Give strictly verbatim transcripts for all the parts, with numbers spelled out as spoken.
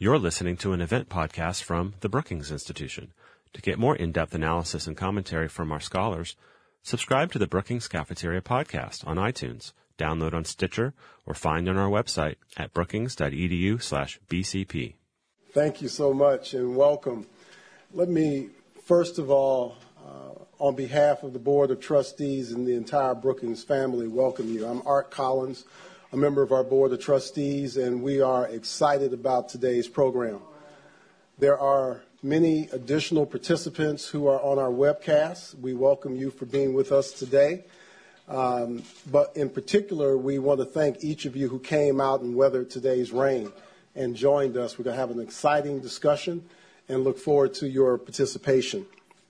You're listening to an event podcast from the Brookings Institution. To get more in-depth analysis and commentary from our scholars, subscribe to the Brookings Cafeteria podcast on iTunes, download on Stitcher, or find on our website at brookings.edu slash BCP. Thank you so much and welcome. Let me, first of all, uh, on behalf of the Board of Trustees and the entire Brookings family, welcome you. I'm Art Collins, a member of our Board of Trustees, and we are excited about today's program. There are many additional participants who are on our webcast. We welcome you for being with us today. Um, but in particular, we want to thank each of you who came out and weathered today's rain and joined us. We're going to have an exciting discussion and look forward to your participation.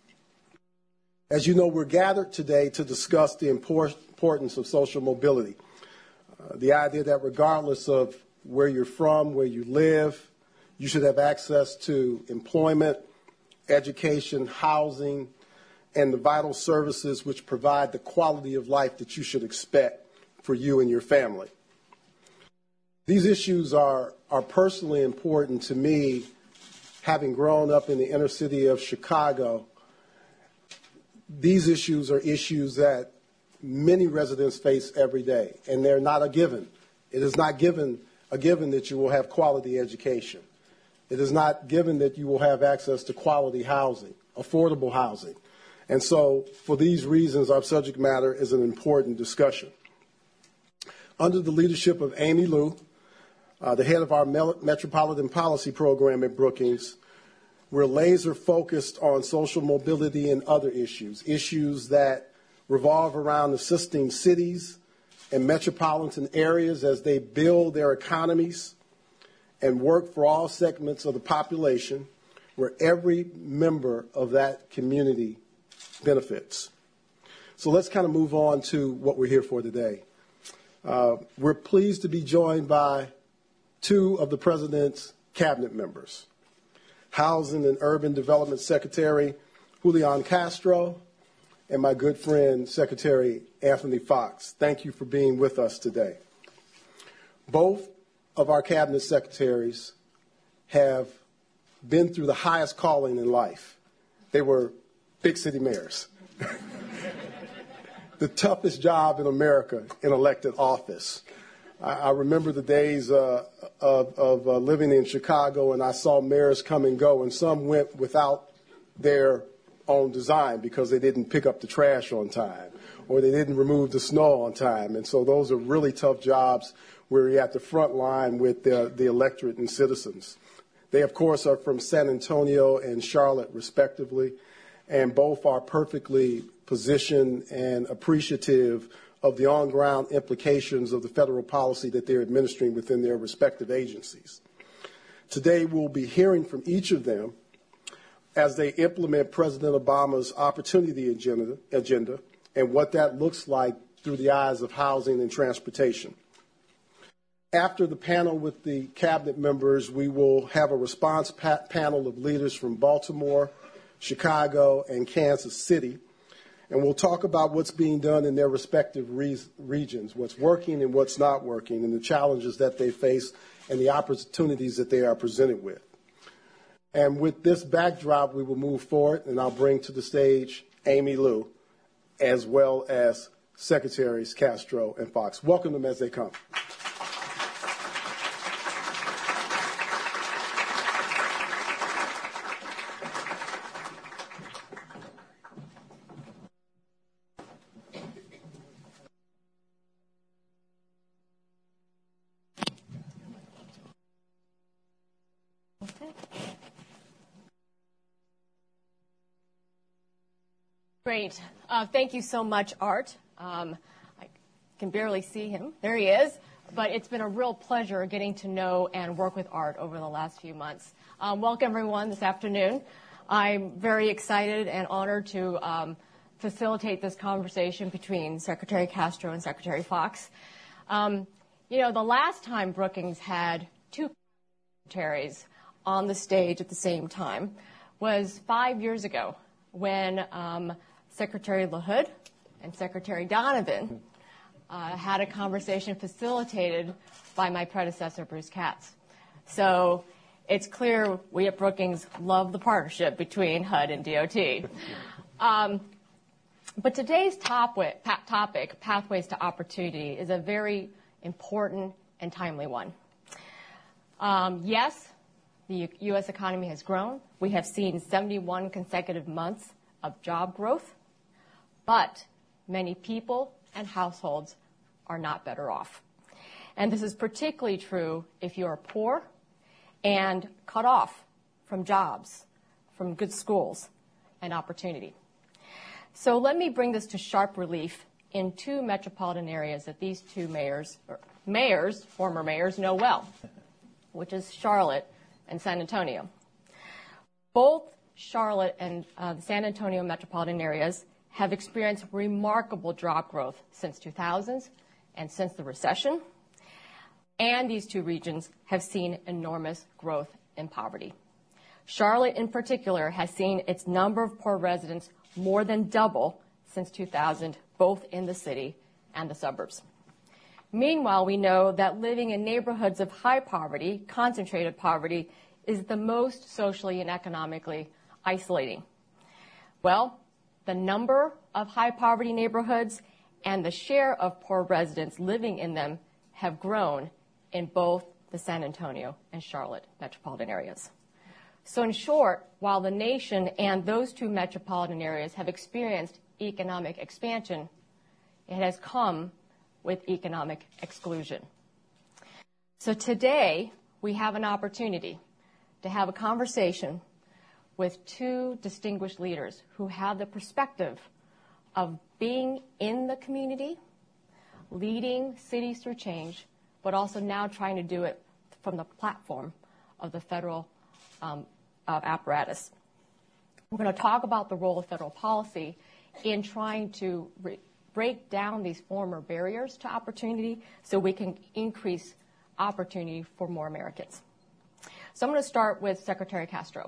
As you know, we're gathered today to discuss the importance of social mobility. Uh, the idea that regardless of where you're from, where you live, you should have access to employment, education, housing, and the vital services which provide the quality of life that you should expect for you and your family. These issues are, are personally important to me, having grown up in the inner city of Chicago. These issues are issues that many residents face every day, and they're not a given. It is not given a given that you will have quality education. It is not given that you will have access to quality housing, affordable housing. And so, for these reasons, our subject matter is an important discussion. Under the leadership of Amy Liu, uh, the head of our Metropolitan Policy Program at Brookings, we're laser focused on social mobility and other issues, issues that revolve around assisting cities and metropolitan areas as they build their economies and work for all segments of the population where every member of that community benefits. So let's kind of move on to what we're here for today. Uh, we're pleased to be joined by two of the President's cabinet members, Housing and Urban Development Secretary Julian Castro and my good friend, Secretary Anthony Foxx. Thank you for being with us today. Both of our cabinet secretaries have been through the highest calling in life. They were big city mayors. The toughest job in America in elected office. I, I remember the days uh, of, of uh, living in Chicago, and I saw mayors come and go, and some went without their on design because they didn't pick up the trash on time or they didn't remove the snow on time. And so those are really tough jobs where you're at the front line with the, the electorate and citizens. They, of course, are from San Antonio and Charlotte, respectively, and both are perfectly positioned and appreciative of the on-ground implications of the federal policy that they're administering within their respective agencies. Today, we'll be hearing from each of them as they implement President Obama's opportunity agenda, agenda and what that looks like through the eyes of housing and transportation. After the panel with the cabinet members, we will have a response pa- panel of leaders from Baltimore, Chicago, and Kansas City, and we'll talk about what's being done in their respective re- regions, what's working and what's not working, and the challenges that they face and the opportunities that they are presented with. And with this backdrop, we will move forward, and I'll bring to the stage Amy Liu, as well as Secretaries Castro and Foxx. Welcome them as they come. Great. Uh, thank you so much, Art. Um, I can barely see him. There he is. But it's been a real pleasure getting to know and work with Art over the last few months. Um, welcome, everyone, this afternoon. I'm very excited and honored to um, facilitate this conversation between Secretary Castro and Secretary Foxx. Um, you know, the last time Brookings had two secretaries on the stage at the same time was five years ago when um, Secretary LaHood and Secretary Donovan uh, had a conversation facilitated by my predecessor, Bruce Katz. So it's clear we at Brookings love the partnership between H U D and D O T. Um, but today's topic, topic, Pathways to Opportunity, is a very important and timely one. Um, yes, the U S economy has grown. We have seen seventy-one consecutive months of job growth, but many people and households are not better off. And this is particularly true if you are poor and cut off from jobs, from good schools, and opportunity. So let me bring this to sharp relief in two metropolitan areas that these two mayors, or mayors, former mayors, know well, which is Charlotte and San Antonio. Both Charlotte and uh, the San Antonio metropolitan areas have experienced remarkable job growth since two thousand and since the recession. And these two regions have seen enormous growth in poverty. Charlotte, in particular, has seen its number of poor residents more than double since two thousand, both in the city and the suburbs. Meanwhile, we know that living in neighborhoods of high poverty, concentrated poverty, is the most socially and economically isolating. Well, the number of high poverty neighborhoods and the share of poor residents living in them have grown in both the San Antonio and Charlotte metropolitan areas. So in short, while the nation and those two metropolitan areas have experienced economic expansion, it has come with economic exclusion. So today, we have an opportunity to have a conversation with two distinguished leaders who have the perspective of being in the community, leading cities through change, but also now trying to do it from the platform of the federal um, uh, apparatus. We're going to talk about the role of federal policy in trying to re- break down these former barriers to opportunity so we can increase opportunity for more Americans. So I'm going to start with Secretary Castro.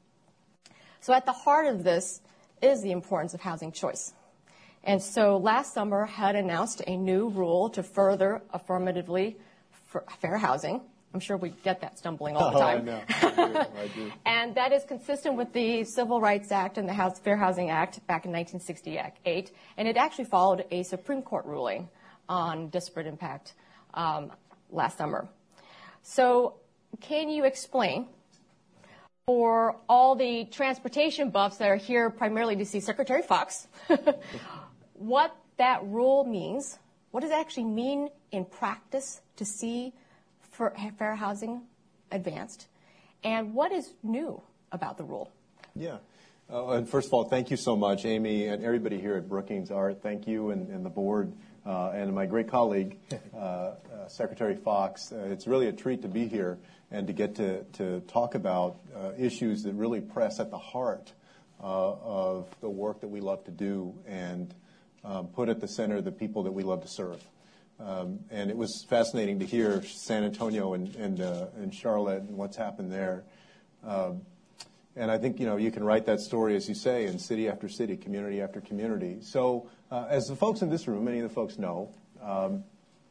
So at the heart of this is the importance of housing choice. And so last summer, H U D announced a new rule to further affirmatively fair housing. I'm sure we get that stumbling all the time. Oh, I know. I do. I do. And that is consistent with the Civil Rights Act and the House Fair Housing Act back in nineteen sixty-eight. And it actually followed a Supreme Court ruling on disparate impact um, last summer. So can you explain, for all the transportation buffs that are here primarily to see Secretary Fox, what that rule means? What does it actually mean in practice to see for fair housing advanced? And what is new about the rule? Yeah. Uh, and first of all, thank you so much, Amy, and everybody here at Brookings Art. Thank you and, and the board uh, and my great colleague, uh, uh, Secretary Fox. Uh, it's really a treat to be here and to get to, to talk about uh, issues that really press at the heart uh, of the work that we love to do and um, put at the center the people that we love to serve. Um, and it was fascinating to hear San Antonio and, and, uh, and Charlotte and what's happened there. Um, and I think, you know, you can write that story, as you say, in city after city, community after community. So uh, as the folks in this room, many of the folks know, um,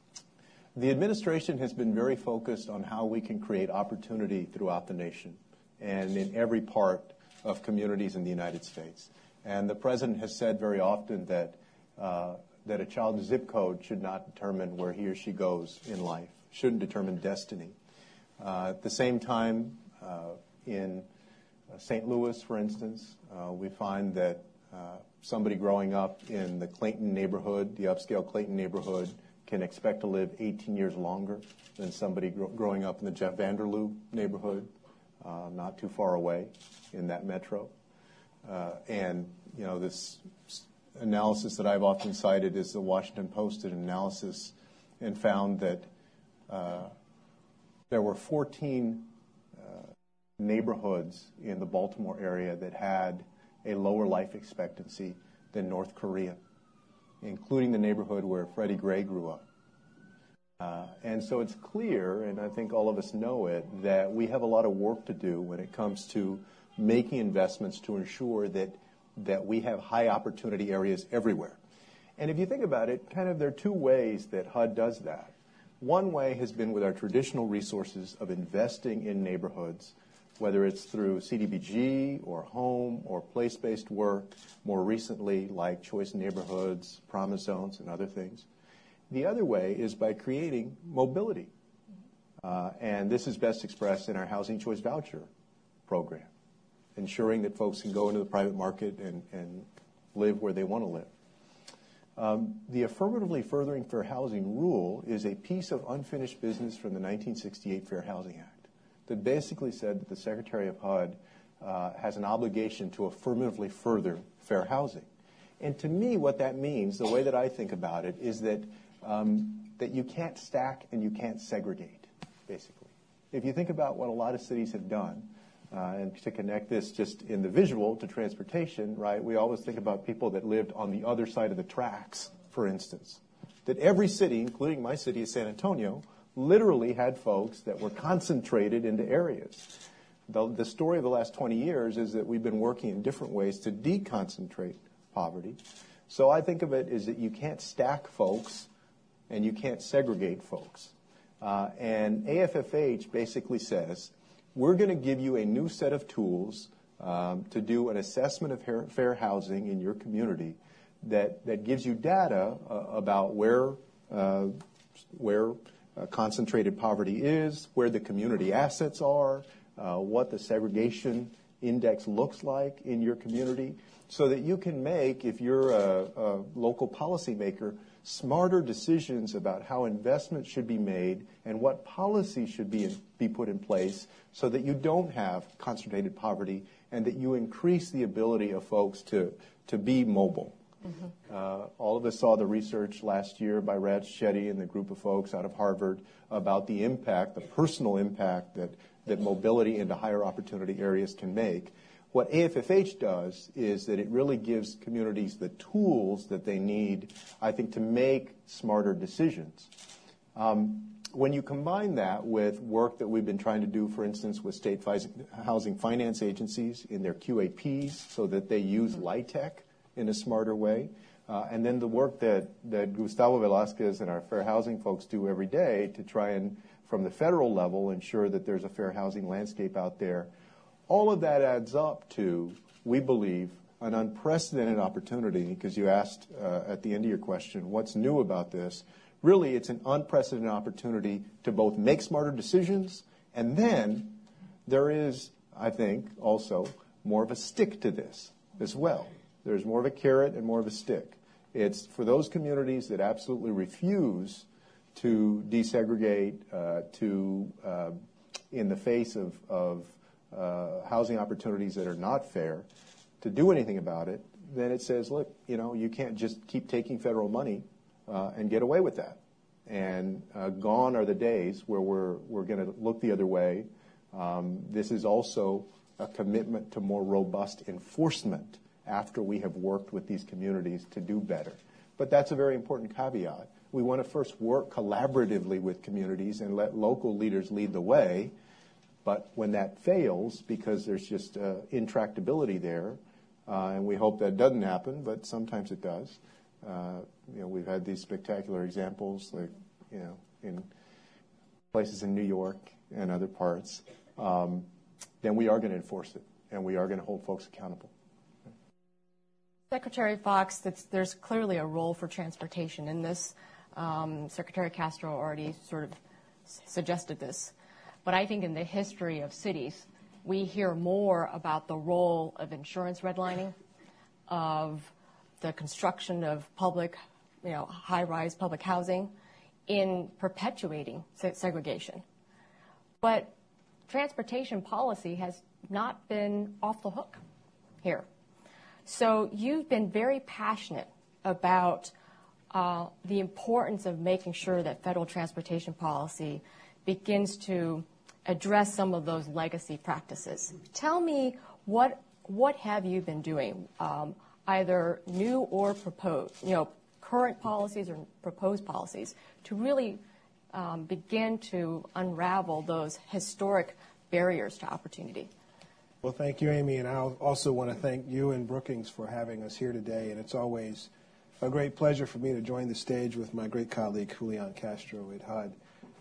the administration has been very focused on how we can create opportunity throughout the nation and in every part of communities in the United States. And the president has said very often that uh, that a child's zip code should not determine where he or she goes in life, shouldn't determine destiny. Uh, at the same time, uh, in uh, Saint Louis, for instance, uh, we find that uh, somebody growing up in the Clayton neighborhood, the upscale Clayton neighborhood, can expect to live eighteen years longer than somebody gro- growing up in the Jeff Vanderloo neighborhood, uh, not too far away in that metro. Uh, and, you know, this analysis that I've often cited is the Washington Post did an analysis and found that uh, there were fourteen uh, neighborhoods in the Baltimore area that had a lower life expectancy than North Korea, including the neighborhood where Freddie Gray grew up. Uh, and so it's clear, and I think all of us know it, that we have a lot of work to do when it comes to making investments to ensure that that we have high opportunity areas everywhere. And if you think about it, kind of there are two ways that H U D does that. One way has been with our traditional resources of investing in neighborhoods, whether it's through C D B G or home or place-based work, more recently like choice neighborhoods, promise zones, and other things. The other way is by creating mobility. Uh, and this is best expressed in our Housing Choice Voucher program, ensuring that folks can go into the private market and, and live where they want to live. Um, the Affirmatively Furthering Fair Housing rule is a piece of unfinished business from the nineteen sixty-eight Fair Housing Act that basically said that the Secretary of H U D uh, has an obligation to affirmatively further fair housing. And to me, what that means, the way that I think about it, is that um, that you can't stack and you can't segregate, basically. If you think about what a lot of cities have done, uh, and to connect this just in the visual to transportation, right, we always think about people that lived on the other side of the tracks, for instance. That every city, including my city of San Antonio, literally had folks that were concentrated into areas. The, the story of the last twenty years is that we've been working in different ways to deconcentrate poverty. So I think of it as that you can't stack folks and you can't segregate folks. Uh, and A F F H basically says, we're going to give you a new set of tools um, to do an assessment of fair, fair housing in your community that, that gives you data uh, about where, uh, where uh, concentrated poverty is, where the community assets are, uh, what the segregation index looks like in your community, so that you can make, if you're a, a local policymaker, smarter decisions about how investments should be made and what policies should be, in, be put in place so that you don't have concentrated poverty and that you increase the ability of folks to, to be mobile. Mm-hmm. Uh, all of us saw the research last year by Raj Chetty and the group of folks out of Harvard about the impact, the personal impact that, that mobility into higher opportunity areas can make. What A F F H does is that it really gives communities the tools that they need, I think, to make smarter decisions. Um, when you combine that with work that we've been trying to do, for instance, with state housing finance agencies in their Q A Ps so that they use LIHTC in a smarter way, uh, and then the work that, that Gustavo Velasquez and our fair housing folks do every day to try and, from the federal level, ensure that there's a fair housing landscape out there. All of that adds up to, we believe, an unprecedented opportunity, because you asked uh, at the end of your question, what's new about this? Really, it's an unprecedented opportunity to both make smarter decisions, and then there is, I think, also more of a stick to this as well. There's more of a carrot and more of a stick. It's for those communities that absolutely refuse to desegregate, uh, to, uh, in the face of, of Uh, housing opportunities that are not fair, to do anything about it, then it says, look, you know, you can't just keep taking federal money uh, and get away with that. And uh, gone are the days where we're we're going to look the other way. Um, this is also a commitment to more robust enforcement after we have worked with these communities to do better. But that's a very important caveat. We want to first work collaboratively with communities and let local leaders lead the way. But when that fails, because there's just uh, intractability there, uh, and we hope that doesn't happen, but sometimes it does. Uh, you know, we've had these spectacular examples, like you know, in places in New York and other parts. Um, then we are going to enforce it, and we are going to hold folks accountable. Secretary Fox, that's, there's clearly a role for transportation in this. Um, Secretary Castro already sort of s- suggested this. But I think in the history of cities, we hear more about the role of insurance redlining, of the construction of public, you know, high-rise public housing in perpetuating se- segregation. But transportation policy has not been off the hook here. So you've been very passionate about uh, the importance of making sure that federal transportation policy begins to address some of those legacy practices. Tell me, what what have you been doing, um, either new or proposed, you know, current policies or proposed policies, to really um, begin to unravel those historic barriers to opportunity? Well, thank you, Amy, and I also want to thank you and Brookings for having us here today, and it's always a great pleasure for me to join the stage with my great colleague, Julian Castro at H U D.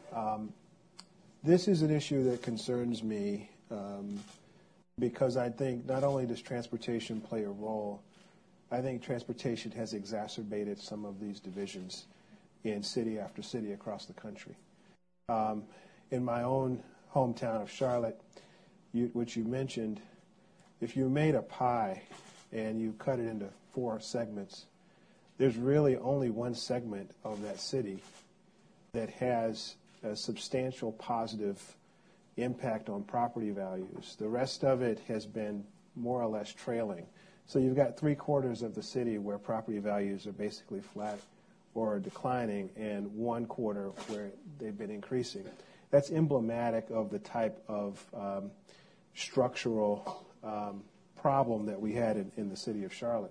Um, this is an issue that concerns me um, because I think not only does transportation play a role, I think transportation has exacerbated some of these divisions in city after city across the country. Um, in my own hometown of Charlotte, you, which you mentioned, if you made a pie and you cut it into four segments, there's really only one segment of that city that has a substantial positive impact on property values. The rest of it has been more or less trailing. So you've got three quarters of the city where property values are basically flat or declining, and one quarter where they've been increasing. That's emblematic of the type of um, structural um, problem that we had in, in the city of Charlotte.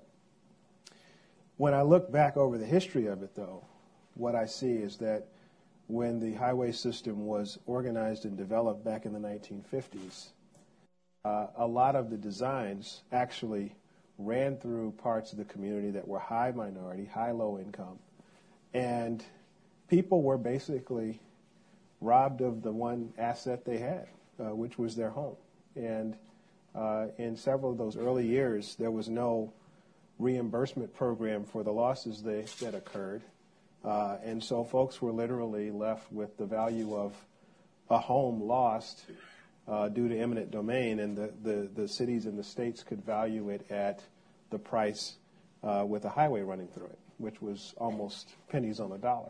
When I look back over the history of it, though, what I see is that when the highway system was organized and developed back in the nineteen fifties, uh, a lot of the designs actually ran through parts of the community that were high minority, high low income, and people were basically robbed of the one asset they had, uh, which was their home. And uh, in several of those early years, there was no reimbursement program for the losses they, that occurred. Uh, and so folks were literally left with the value of a home lost uh, due to eminent domain, and the, the, the cities and the states could value it at the price uh, with a highway running through it, which was almost pennies on the dollar.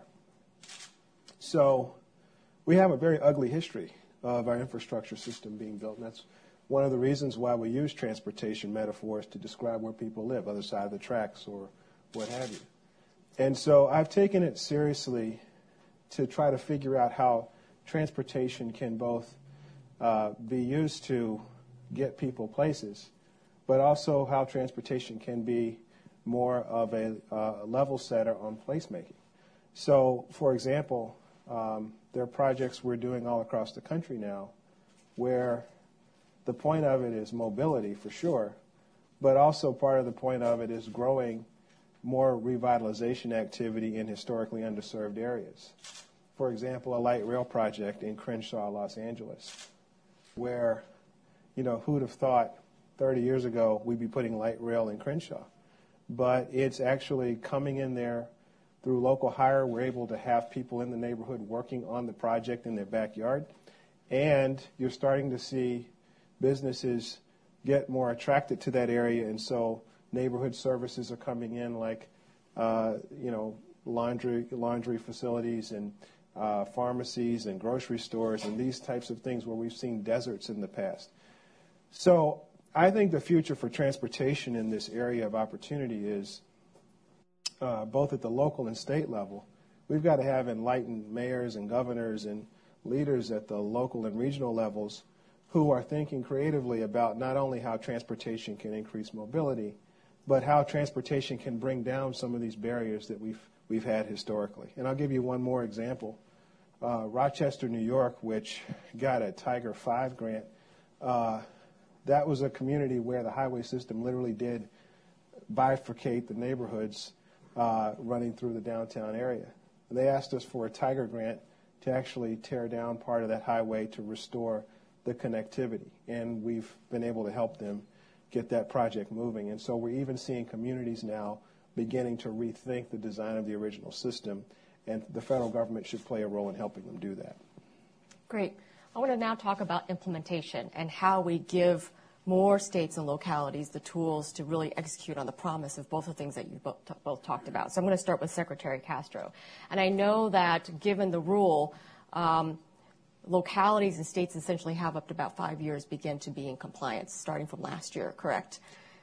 So we have a very ugly history of our infrastructure system being built, and that's one of the reasons why we use transportation metaphors to describe where people live, other side of the tracks or what have you. And so I've taken it seriously to try to figure out how transportation can both uh, be used to get people places, but also how transportation can be more of a uh, level setter on placemaking. So, for example, um, there are projects we're doing all across the country now where the point of it is mobility for sure, but also part of the point of it is growing more revitalization activity in historically underserved areas. For example, a light rail project in Crenshaw, Los Angeles, where, you know, who'd have thought thirty years ago we'd be putting light rail in Crenshaw? But it's actually coming in there through local hire. We're able to have people in the neighborhood working on the project in their backyard. And you're starting to see businesses get more attracted to that area, and so neighborhood services are coming in, like uh, you know, laundry laundry facilities and uh, pharmacies and grocery stores and these types of things where we've seen deserts in the past. So I think the future for transportation in this area of opportunity is uh, both at the local and state level. We've got to have enlightened mayors and governors and leaders at the local and regional levels who are thinking creatively about not only how transportation can increase mobility, but how transportation can bring down some of these barriers that we've we've had historically. And I'll give you one more example. Uh, Rochester, New York, which got a Tiger five grant, uh, that was a community where the highway system literally did bifurcate the neighborhoods uh, running through the downtown area. And they asked us for a Tiger grant to actually tear down part of that highway to restore the connectivity, and we've been able to help them get that project moving. And so we're even seeing communities now beginning to rethink the design of the original system, and the federal government should play a role in helping them do that. Great. I want to now talk about implementation and how we give more states and localities the tools to really execute on the promise of both the things that you both, t- both talked about. So I'm going to start with Secretary Castro. And I know that given the rule, um, localities and states essentially have up to about five years begin to be in compliance, starting from last year, correct?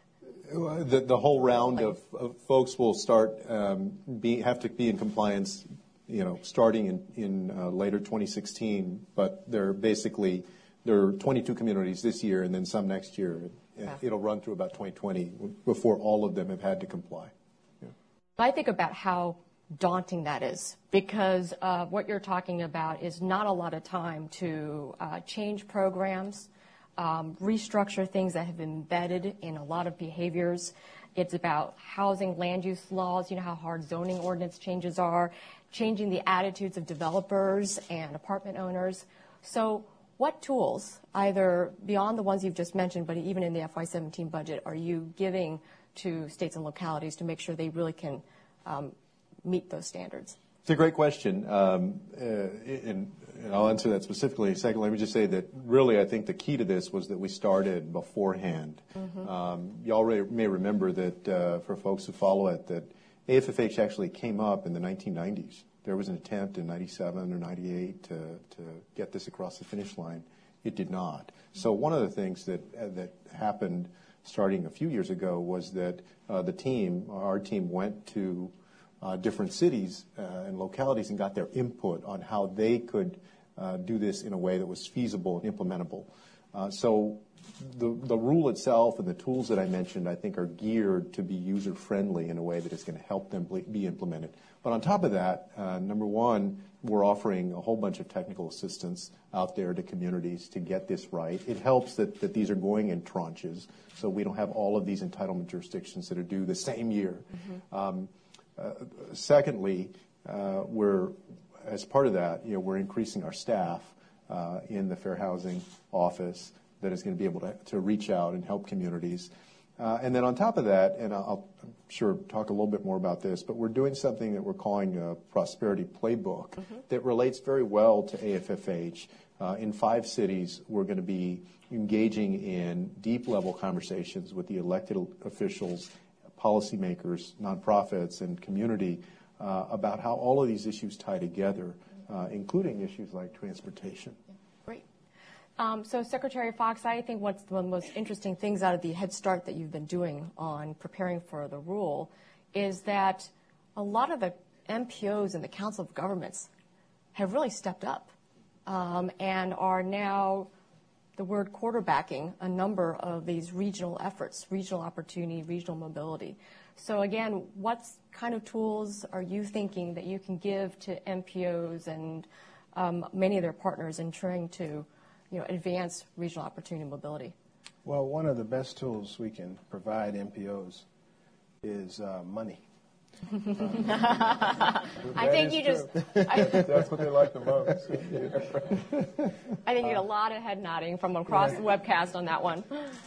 The, the whole round of, of folks will start um, be, have to be in compliance, you know, starting in, in uh, later twenty sixteen. But they're basically there are twenty-two communities this year, and then some next year. Yeah. It'll run through about twenty twenty before all of them have had to comply. Yeah. I think about how daunting that is, because uh, what you're talking about is not a lot of time to uh, change programs, um, restructure things that have been embedded in a lot of behaviors. It's about housing land use laws, you know how hard zoning ordinance changes are, changing the attitudes of developers and apartment owners. So what tools, either beyond the ones you've just mentioned, but even in the F Y seventeen budget, are you giving to states and localities to make sure they really can um, meet those standards? It's a great question, um, uh, and, and I'll answer that specifically in a second. Let me just say that really I think the key to this was that we started beforehand. Mm-hmm. Um, you all may remember that uh, for folks who follow it, that A F F H actually came up in the nineteen nineties. There was an attempt in ninety-seven or ninety-eight to, to get this across the finish line. It did not. So one of the things that, uh, that happened starting a few years ago was that uh, the team, our team, went to Uh, different cities uh, and localities and got their input on how they could uh, do this in a way that was feasible and implementable. Uh, so the, the rule itself and the tools that I mentioned, I think, are geared to be user-friendly in a way that is going to help them be implemented. But on top of that, uh, number one, we're offering a whole bunch of technical assistance out there to communities to get this right. It helps that, that these are going in tranches, so we don't have all of these entitlement jurisdictions that are due the same year. Mm-hmm. Um, Uh, secondly, uh, we're, as part of that, you know, we're increasing our staff uh, in the Fair Housing Office that is going to be able to, to reach out and help communities. Uh, and then on top of that, and I'll, I'm sure talk a little bit more about this, but we're doing something that we're calling a Prosperity Playbook mm-hmm. that relates very well to A F F H. Uh, in five cities, we're going to be engaging in deep-level conversations with the elected officials, policymakers, nonprofits, and community uh, about how all of these issues tie together, uh, including issues like transportation. Yeah, great. Um, so, Secretary Fox, I think what's one of the most interesting things out of the Head Start that you've been doing on preparing for the rule is that a lot of the M P Os in the Council of Governments have really stepped up um, and are now the word quarterbacking a number of these regional efforts, regional opportunity, regional mobility. So again, what kind of tools are you thinking that you can give to M P Os and um, many of their partners in trying to, you know, advance regional opportunity and mobility? Well, one of the best tools we can provide M P Os is uh, money. I think you just. I, That's what they like the most. I think you get a lot of head nodding from across the webcast on that one.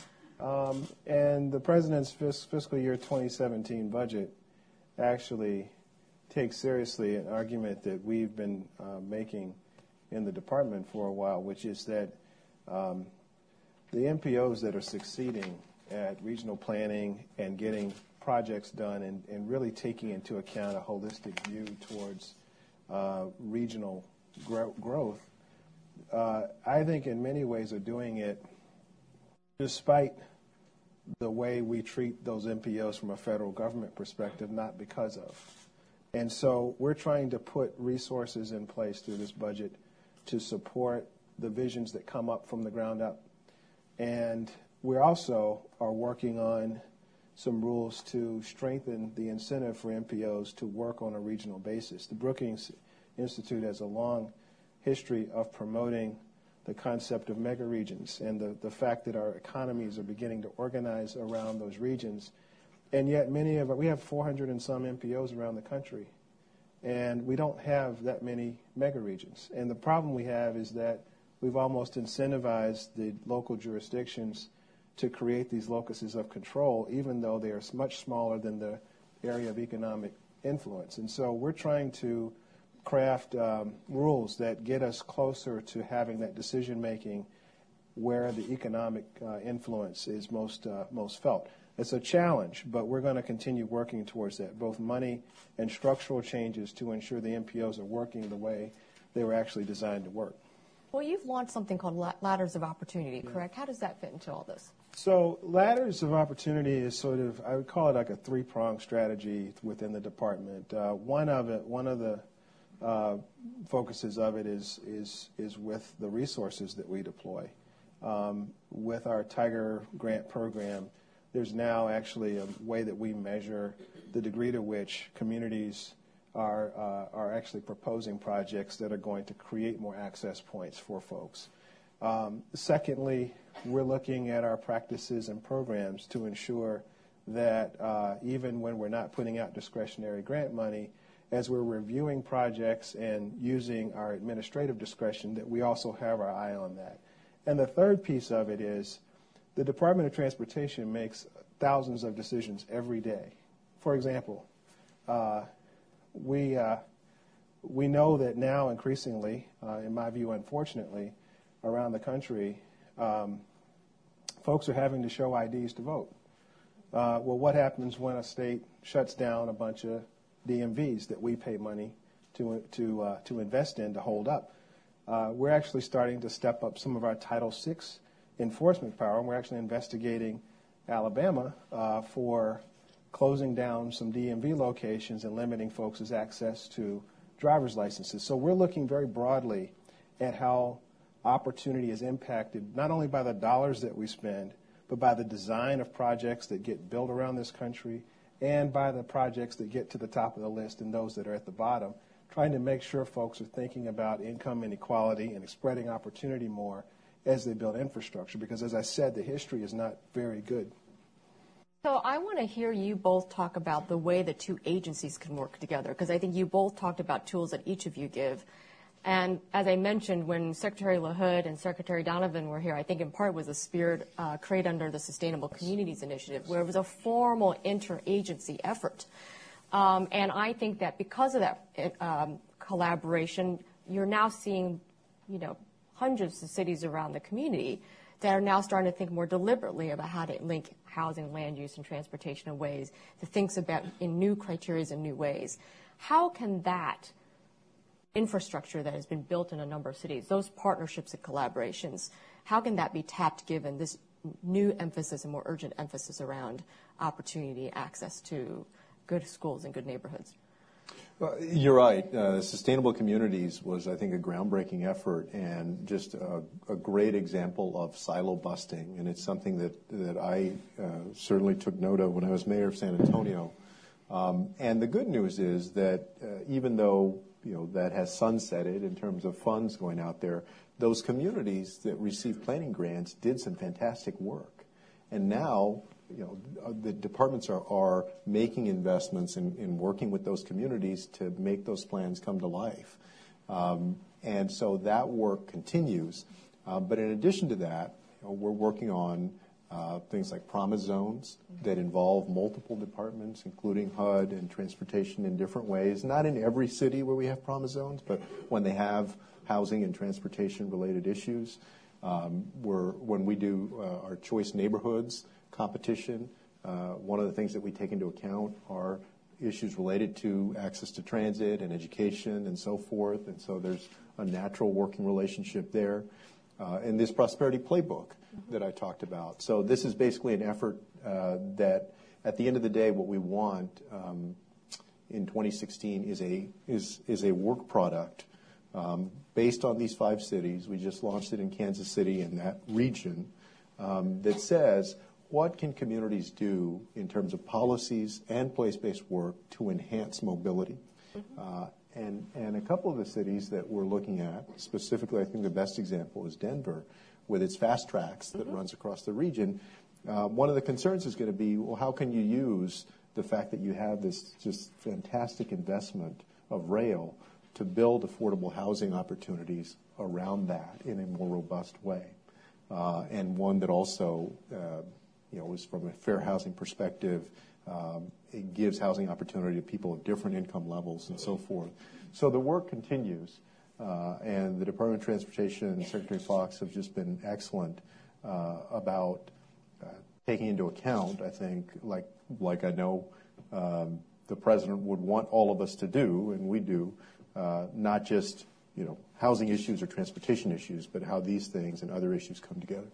Um, and the president's fis- fiscal year twenty seventeen budget actually takes seriously an argument that we've been uh, making in the department for a while, which is that um, the M P Os that are succeeding at regional planning and getting projects done and, and really taking into account a holistic view towards uh, regional gro- growth, uh, I think in many ways are doing it despite the way we treat those M P Os from a federal government perspective, not because of. And so we're trying to put resources in place through this budget to support the visions that come up from the ground up. And we also are working on some rules to strengthen the incentive for M P Os to work on a regional basis. The Brookings Institute has a long history of promoting the concept of mega regions and the, the fact that our economies are beginning to organize around those regions. And yet many of our, we have four hundred and some M P Os around the country, and we don't have that many mega regions. And the problem we have is that we've almost incentivized the local jurisdictions to create these locuses of control, even though they are much smaller than the area of economic influence. And so we're trying to craft um, rules that get us closer to having that decision-making where the economic uh, influence is most, uh, most felt. It's a challenge, but we're going to continue working towards that, both money and structural changes to ensure the M P Os are working the way they were actually designed to work. Well, you've launched something called Ladders of Opportunity, correct? How does that fit into all this? So Ladders of Opportunity is sort of, I would call it like a three-pronged strategy within the department. Uh, one of it, one of the uh, focuses of it is, is, is with the resources that we deploy. Um, with our Tiger Grant program, there's now actually a way that we measure the degree to which communities are, uh, are actually proposing projects that are going to create more access points for folks. Um, secondly, we're looking at our practices and programs to ensure that uh, even when we're not putting out discretionary grant money, as we're reviewing projects and using our administrative discretion, that we also have our eye on that. And the third piece of it is the Department of Transportation makes thousands of decisions every day. For example, uh, we, uh, we know that now increasingly, uh, in my view, unfortunately, around the country, um, folks are having to show I Ds to vote. Uh, well, what happens when a state shuts down a bunch of D M Vs that we pay money to to uh, to invest in to hold up? Uh, we're actually starting to step up some of our Title six enforcement power, and we're actually investigating Alabama uh, for closing down some D M V locations and limiting folks' access to driver's licenses. So we're looking very broadly at how opportunity is impacted not only by the dollars that we spend, but by the design of projects that get built around this country and by the projects that get to the top of the list and those that are at the bottom, trying to make sure folks are thinking about income inequality and spreading opportunity more as they build infrastructure. Because as I said, the history is not very good. So I want to hear you both talk about the way the two agencies can work together, because I think you both talked about tools that each of you give. And as I mentioned, when Secretary LaHood and Secretary Donovan were here, I think in part was a spirit uh, created under the Sustainable Communities Initiative, where it was a formal interagency effort. Um, and I think that because of that um, collaboration, you're now seeing, you know, hundreds of cities around the community that are now starting to think more deliberately about how to link housing, land use, and transportation in ways to think about in new criteria and new ways. How can that infrastructure that has been built in a number of cities, those partnerships and collaborations, how can that be tapped given this new emphasis and more urgent emphasis around opportunity, access to good schools and good neighborhoods? Well, you're right. Uh, Sustainable Communities was, I think, a groundbreaking effort and just a, a great example of silo busting. And it's something that, that I uh, certainly took note of when I was mayor of San Antonio. Um, and the good news is that uh, even though you know, that has sunsetted in terms of funds going out there, those communities that received planning grants did some fantastic work. And now, you know, the departments are, are making investments in, in working with those communities to make those plans come to life. Um, and so that work continues. Uh, but in addition to that, you know, we're working on Uh, things like promise zones that involve multiple departments, including H U D and transportation in different ways. Not in every city where we have promise zones, but when they have housing and transportation-related issues. Um, we're, when we do uh, our choice neighborhoods competition, uh, one of the things that we take into account are issues related to access to transit and education and so forth. And so there's a natural working relationship there. Uh, and this prosperity playbook that I talked about. So this is basically an effort uh, that, at the end of the day, what we want um, in twenty sixteen is a is is a work product um, based on these five cities. We just launched it in Kansas City and that region um, that says what can communities do in terms of policies and place-based work to enhance mobility. Mm-hmm. Uh, And, and a couple of the cities that we're looking at, specifically, I think the best example is Denver, with its fast tracks that mm-hmm. runs across the region. Uh, one of the concerns is going to be, well, how can you use the fact that you have this just fantastic investment of rail to build affordable housing opportunities around that in a more robust way, uh, and one that also, uh, you know, is from a fair housing perspective. Um, it gives housing opportunity to people of different income levels and so forth. So the work continues, uh, and the Department of Transportation and Secretary Fox have just been excellent uh, about uh, taking into account, I think, like like I know um, the President would want all of us to do, and we do, uh, not just you know housing issues or transportation issues, but how these things and other issues come together.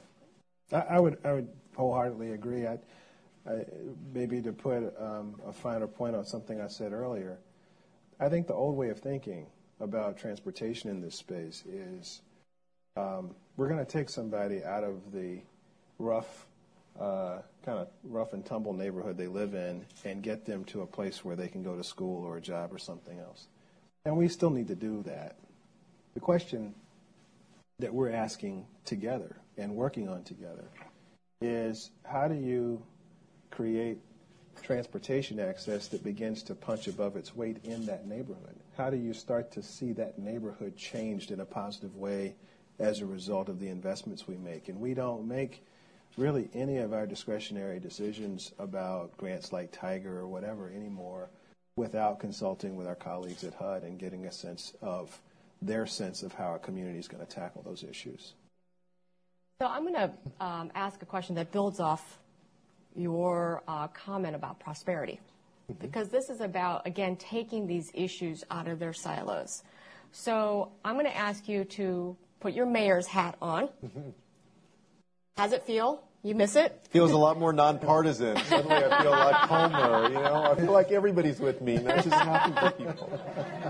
I, I would I would wholeheartedly agree. I, I, maybe to put um, a finer point on something I said earlier, I think the old way of thinking about transportation in this space is um, we're going to take somebody out of the rough, uh, kind of rough and tumble neighborhood they live in and get them to a place where they can go to school or a job or something else. And we still need to do that. The question that we're asking together and working on together is how do you create transportation access that begins to punch above its weight in that neighborhood? How do you start to see that neighborhood changed in a positive way as a result of the investments we make? And we don't make really any of our discretionary decisions about grants like Tiger or whatever anymore without consulting with our colleagues at H U D and getting a sense of their sense of how our community is going to tackle those issues. So I'm going to um, ask a question that builds off your uh, comment about prosperity, mm-hmm. because this is about, again, taking these issues out of their silos. So I'm going to ask you to put your mayor's hat on. Mm-hmm. How's it feel? You miss it? Feels a lot more nonpartisan. Suddenly I feel like Homer, you know? I feel like everybody's with me, not just happy for people.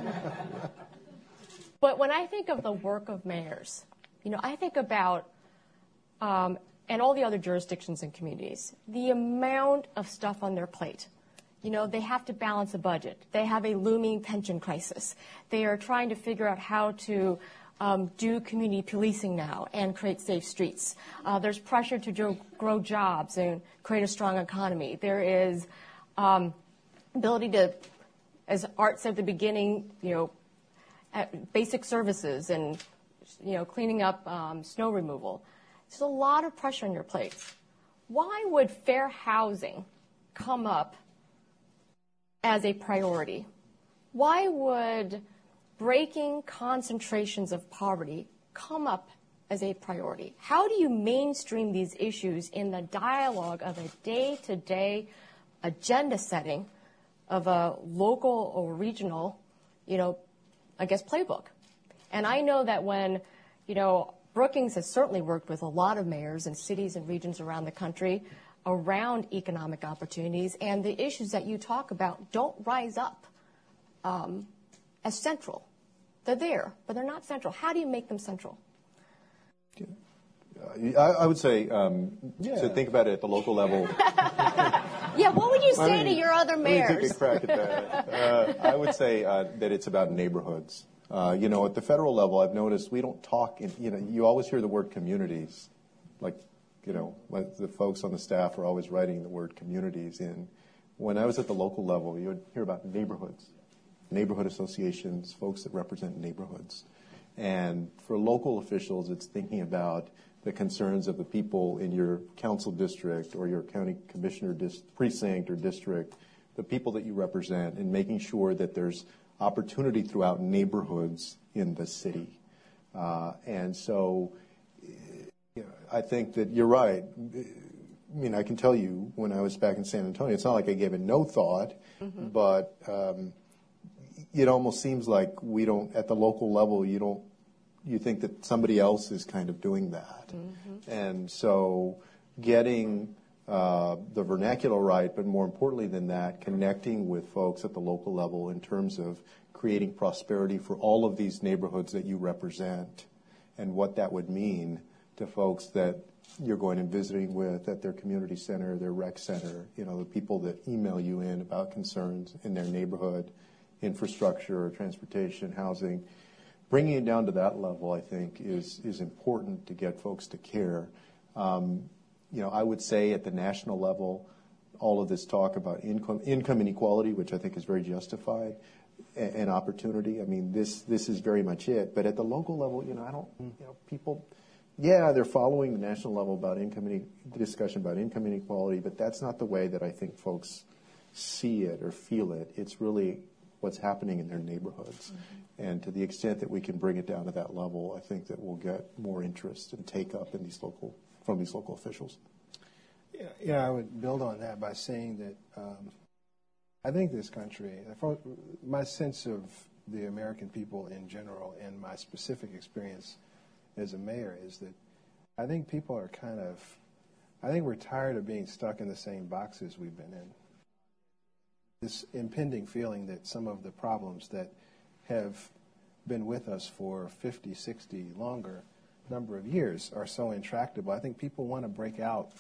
But when I think of the work of mayors, you know, I think about, um, and all the other jurisdictions and communities, the amount of stuff on their plate. You know, they have to balance a budget. They have a looming pension crisis. They are trying to figure out how to um, do community policing now and create safe streets. Uh, there's pressure to do, grow jobs and create a strong economy. There is um, ability to, as Art said at the beginning, you know, at basic services and, you know, cleaning up um, snow removal. There's a lot of pressure on your plate. Why would fair housing come up as a priority? Why would breaking concentrations of poverty come up as a priority? How do you mainstream these issues in the dialogue of a day-to-day agenda setting of a local or regional, you know, I guess, playbook? And I know that when, you know, Brookings has certainly worked with a lot of mayors in cities and regions around the country around economic opportunities, and the issues that you talk about don't rise up um, as central. They're there, but they're not central. How do you make them central? Uh, I, I would say um, yeah. to think about it at the local level. Yeah, what would you say I mean, to your other mayors? Let me take a crack at that. Uh, I would say uh, that it's about neighborhoods. Uh, you know, at the federal level, I've noticed we don't talk in, you know, you always hear the word communities. Like, you know, like the folks on the staff are always writing the word communities in. When I was at the local level, you would hear about neighborhoods, neighborhood associations, folks that represent neighborhoods. And for local officials, it's thinking about the concerns of the people in your council district or your county commissioner dis- precinct or district, the people that you represent, and making sure that there's opportunity throughout neighborhoods in the city. Uh, and so you know, I think that you're right. I mean, I can tell you when I was back in San Antonio, it's not like I gave it no thought, mm-hmm. but um, it almost seems like we don't, at the local level, you don't, you think that somebody else is kind of doing that. Mm-hmm. And so getting uh, the vernacular right, but more importantly than that, connecting with folks at the local level in terms of creating prosperity for all of these neighborhoods that you represent and what that would mean to folks that you're going and visiting with at their community center, their rec center, you know, the people that email you in about concerns in their neighborhood, infrastructure, transportation, housing. Bringing it down to that level, I think, is is important to get folks to care. Um, you know, I would say at the national level, all of this talk about income income inequality, which I think is very justified, and, and opportunity. I mean, this this is very much it. But at the local level, you know, I don't, you know, people, yeah, they're following the national level about income the discussion about income inequality, but that's not the way that I think folks see it or feel it. It's really what's happening in their neighborhoods. Mm-hmm. And to the extent that we can bring it down to that level, I think that we'll get more interest and take up in these local, from these local officials. Yeah, yeah, I would build on that by saying that um, I think this country, my sense of the American people in general and my specific experience as a mayor is that I think people are kind of, I think we're tired of being stuck in the same boxes we've been in. This impending feeling that some of the problems that have been with us for fifty, sixty, longer number of years are so intractable. I think people want to break out.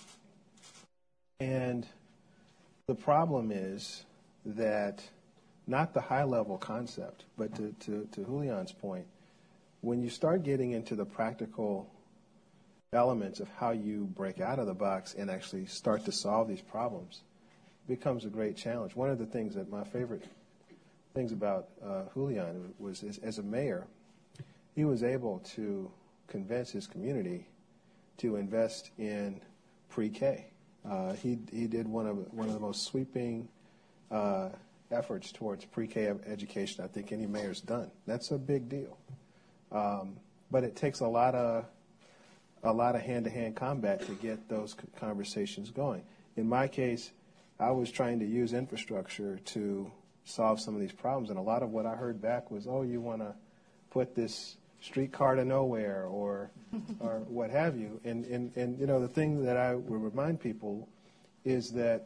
And the problem is that not the high-level concept, but to, to, to Julian's point, when you start getting into the practical elements of how you break out of the box and actually start to solve these problems, becomes a great challenge. One of the things that my favorite things about uh, Julian was, is, as a mayor, he was able to convince his community to invest in pre-K. Uh, he he did one of one of the most sweeping uh, efforts towards pre-K education I think any mayor's done. That's a big deal, um, but it takes a lot of a lot of hand-to-hand combat to get those conversations going. In my case, I was trying to use infrastructure to solve some of these problems, and a lot of what I heard back was, "Oh, you want to put this streetcar to nowhere," or or what have you. And, and, and, you know, the thing that I would remind people is that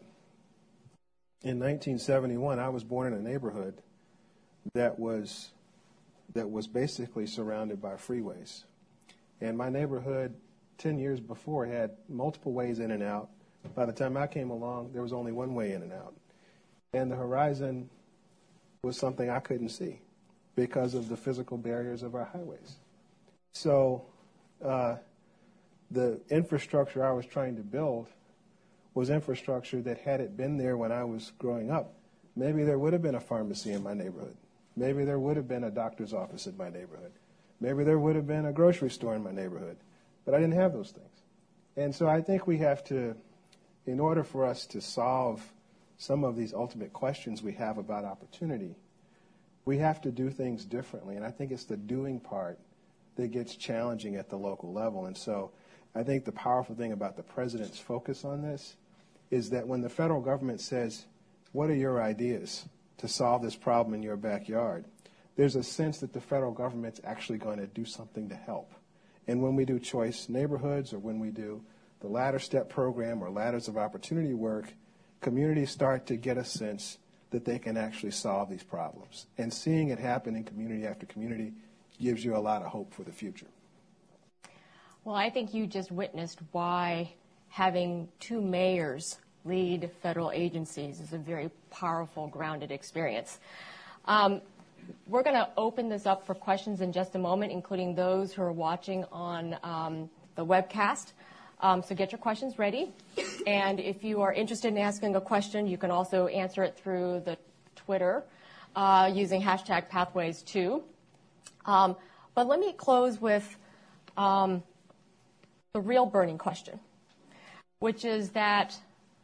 in nineteen seventy-one, I was born in a neighborhood that was that was basically surrounded by freeways. And my neighborhood ten years before had multiple ways in and out. By the time I came along, there was only one way in and out. And the horizon was something I couldn't see because of the physical barriers of our highways. So uh, the infrastructure I was trying to build was infrastructure that, had it been there when I was growing up, maybe there would have been a pharmacy in my neighborhood. Maybe there would have been a doctor's office in my neighborhood. Maybe there would have been a grocery store in my neighborhood. But I didn't have those things. And so I think we have to, in order for us to solve some of these ultimate questions we have about opportunity, we have to do things differently. And I think it's the doing part that gets challenging at the local level. And so I think the powerful thing about the president's focus on this is that when the federal government says, what are your ideas to solve this problem in your backyard, there's a sense that the federal government's actually going to do something to help. And when we do choice neighborhoods, or when we do the ladder step program or ladders of opportunity work, communities start to get a sense that they can actually solve these problems. And seeing it happen in community after community gives you a lot of hope for the future. Well, I think you just witnessed why having two mayors lead federal agencies is a very powerful, grounded experience. Um, we're going to open this up for questions in just a moment, including those who are watching on um, the webcast. Um, so get your questions ready. And if you are interested in asking a question, you can also answer it through the Twitter uh, using hashtag Pathways two. Um, but let me close with um, the real burning question, which is that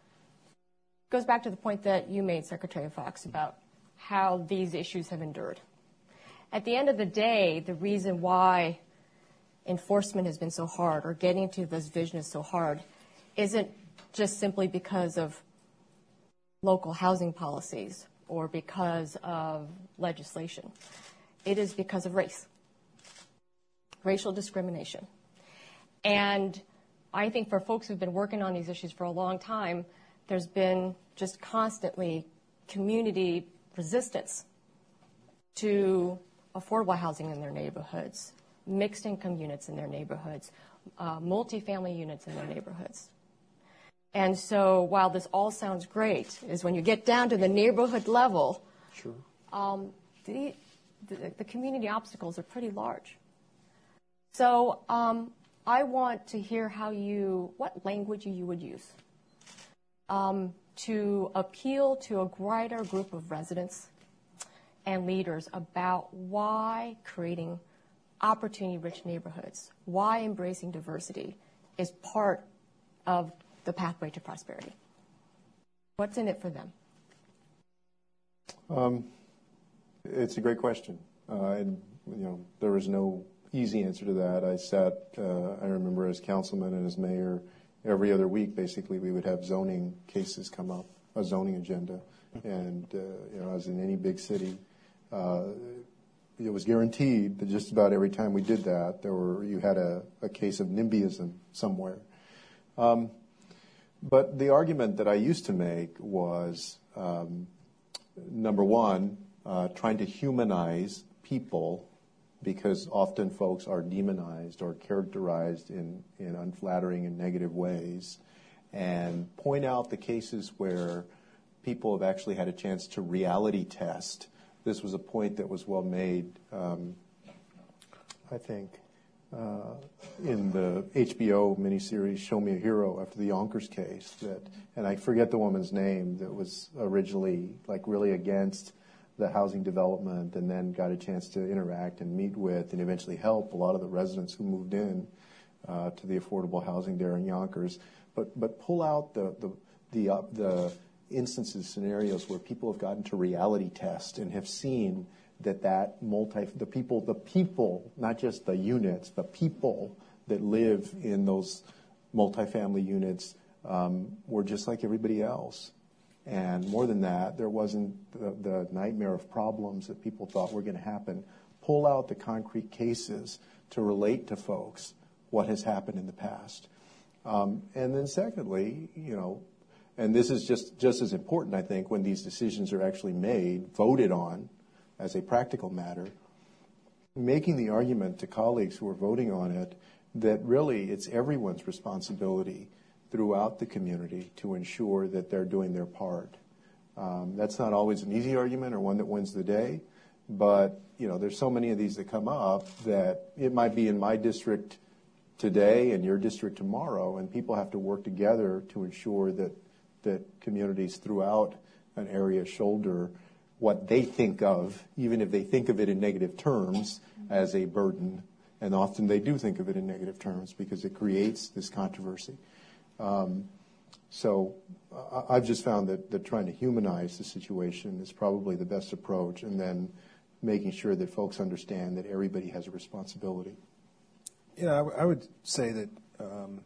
goes back to the point that you made, Secretary Fox, about how these issues have endured. At the end of the day, the reason why enforcement has been so hard, or getting to this vision is so hard, isn't just simply because of local housing policies or because of legislation. It is because of race, racial discrimination. And I think for folks who've been working on these issues for a long time, there's been just constantly community resistance to affordable housing in their neighborhoods, mixed income units in their neighborhoods, uh, multifamily units in their neighborhoods. And so while this all sounds great, is when you get down to the neighborhood level, Sure. um, the, the, the community obstacles are pretty large. So um, I want to hear how you, what language you would use um, to appeal to a greater group of residents and leaders about why creating opportunity-rich neighborhoods, why embracing diversity is part of the pathway to prosperity. What's in it for them? Um, it's a great question. Uh, and, you know, there was no easy answer to that. I sat, uh, I remember as councilman and as mayor, every other week, basically, we would have zoning cases come up, a zoning agenda. And, uh, you know, as in any big city, uh, it was guaranteed that just about every time we did that, there were you had a, a case of NIMBYism somewhere. Um, but the argument that I used to make was, um, number one, uh, trying to humanize people, because often folks are demonized or characterized in, in unflattering and negative ways, and point out the cases where people have actually had a chance to reality test. This was a point that was well made, um, I think, uh, in the H B O miniseries Show Me a Hero after the Yonkers case, that, and I forget the woman's name, that was originally like really against the housing development and then got a chance to interact and meet with and eventually help a lot of the residents who moved in uh, to the affordable housing there in Yonkers. But but pull out the the the, uh, the instances, scenarios where people have gotten to reality test and have seen that that multi the people the people not just the units the people that live in those multifamily units um, were just like everybody else. And more than that, there wasn't the, the nightmare of problems that people thought were going to happen. Pull out the concrete cases to relate to folks what has happened in the past. Um, and then secondly, you know, and this is just, just as important, I think, when these decisions are actually made, voted on as a practical matter, making the argument to colleagues who are voting on it that really it's everyone's responsibility throughout the community to ensure that they're doing their part. Um, that's not always an easy argument or one that wins the day, but you know, there's so many of these that come up that it might be in my district today and your district tomorrow, and people have to work together to ensure that that communities throughout an area shoulder what they think of, even if they think of it in negative terms, as a burden. And often they do think of it in negative terms because it creates this controversy. Um, so uh, I've just found that, that trying to humanize the situation is probably the best approach, and then making sure that folks understand that everybody has a responsibility. You know, I, w- I would say that um,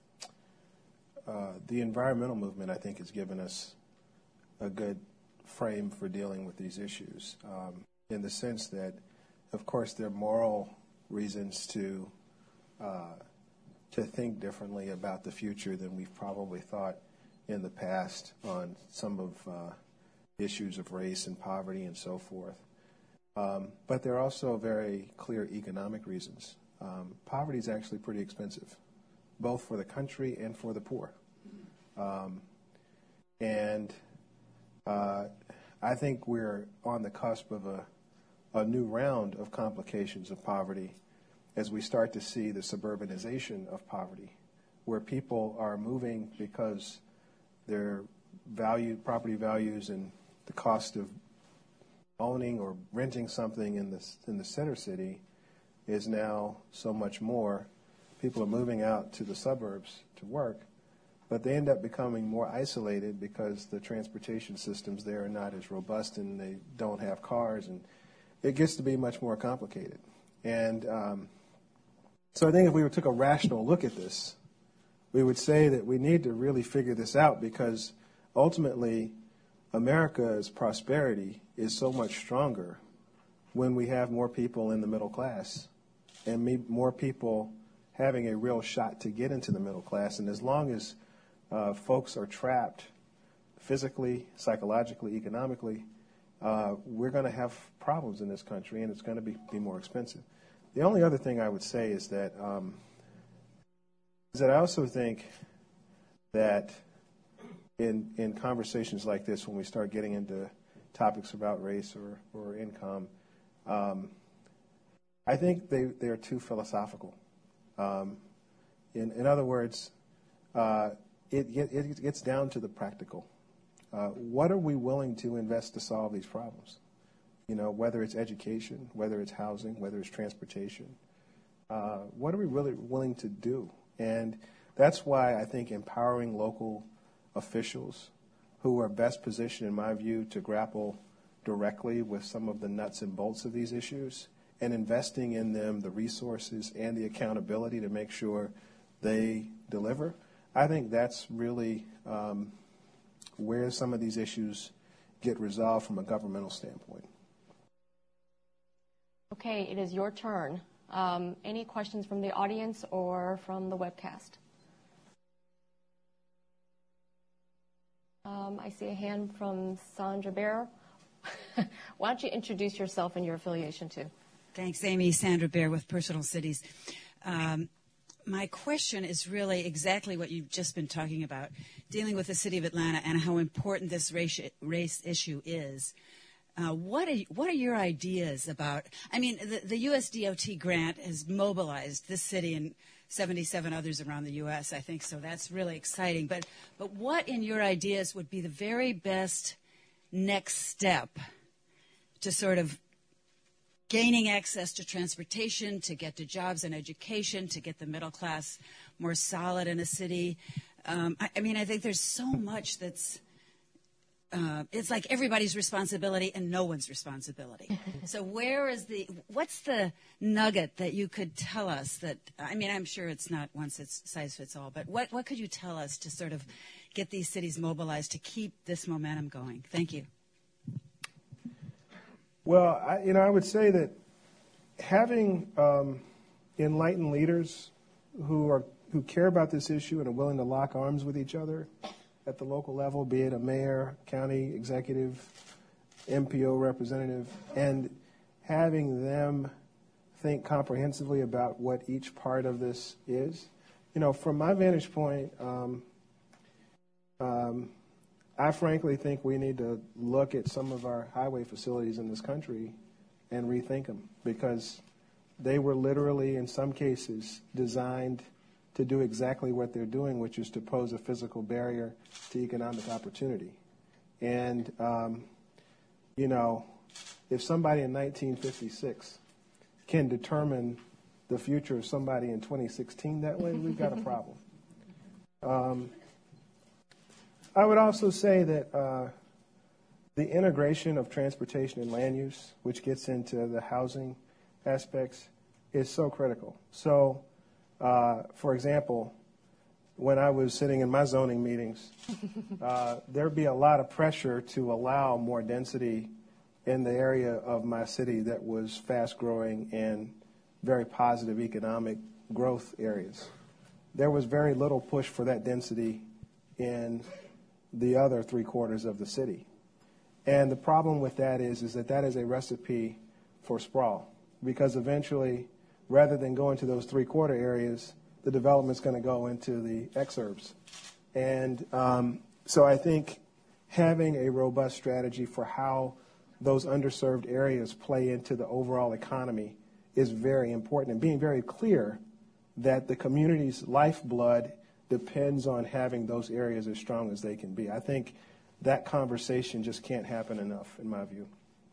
uh, the environmental movement, I think, has given us a good frame for dealing with these issues, um, in the sense that, of course, there are moral reasons to uh, to think differently about the future than we've probably thought in the past on some of uh, issues of race and poverty and so forth. Um, but there are also very clear economic reasons. Um, poverty is actually pretty expensive, both for the country and for the poor. Um, and uh, I think we're on the cusp of a, a new round of complications of poverty as we start to see the suburbanization of poverty, where people are moving because their value, property values and the cost of owning or renting something in the, in the center city is now so much more. People are moving out to the suburbs to work, but they end up becoming more isolated because the transportation systems there are not as robust and they don't have cars, and it gets to be much more complicated. And um, so I think if we took a rational look at this, we would say that we need to really figure this out, because ultimately America's prosperity is so much stronger when we have more people in the middle class and me, more people having a real shot to get into the middle class. And as long as uh, folks are trapped physically, psychologically, economically, uh, we're going to have problems in this country, and it's going to be, be more expensive. The only other thing I would say is that um, is that I also think that in in conversations like this, when we start getting into topics about race or, or income, um, I think they, they're too philosophical. Um, in, in other words, uh, it, it, it gets down to the practical. Uh, what are we willing to invest to solve these problems? You know, whether it's education, whether it's housing, whether it's transportation. Uh, what are we really willing to do? And that's why I think empowering local officials who are best positioned, in my view, to grapple directly with some of the nuts and bolts of these issues, and investing in them the resources and the accountability to make sure they deliver, I think that's really um, where some of these issues get resolved from a governmental standpoint. Okay, it is your turn. Um, any questions from the audience or from the webcast? Um, I see a hand from Sandra Bear. Why don't you introduce yourself and your affiliation too? Thanks, Amy. Sandra Bear with Personal Cities. Um, my question is really exactly what you've just been talking about, dealing with the city of Atlanta and how important this race, race issue is. Uh, what are what are your ideas about? I mean, the, the U S D O T grant has mobilized this city and seventy-seven others around the U S, I think, so that's really exciting. But but what in your ideas would be the very best next step to sort of gaining access to transportation, to get to jobs and education, to get the middle class more solid in a city? Um, I, I mean, I think there's so much that's Uh, it's like everybody's responsibility and no one's responsibility. So where is the, what's the nugget that you could tell us that, I mean, I'm sure it's not one size fits all, but what, what could you tell us to sort of get these cities mobilized to keep this momentum going? Thank you. Well, I, you know, I would say that having um, enlightened leaders who are who care about this issue and are willing to lock arms with each other at the local level, be it a mayor, county executive, M P O representative, and having them think comprehensively about what each part of this is. You know, from my vantage point, um, um, I frankly think we need to look at some of our highway facilities in this country and rethink them, because they were literally, in some cases, designed to do exactly what they're doing, which is to pose a physical barrier to economic opportunity. And, um, you know, if somebody in nineteen fifty-six can determine the future of somebody in twenty sixteen that way, we've got a problem. Um, I would also say that uh, the integration of transportation and land use, which gets into the housing aspects, is so critical. So, Uh, for example, when I was sitting in my zoning meetings, uh, there'd be a lot of pressure to allow more density in the area of my city that was fast-growing and very positive economic growth areas. There was very little push for that density in the other three quarters of the city. And the problem with that is, is that that is a recipe for sprawl, because eventually, rather than go into those three-quarter areas, the development's going to go into the exurbs. And um, so I think having a robust strategy for how those underserved areas play into the overall economy is very important, and being very clear that the community's lifeblood depends on having those areas as strong as they can be. I think that conversation just can't happen enough, in my view.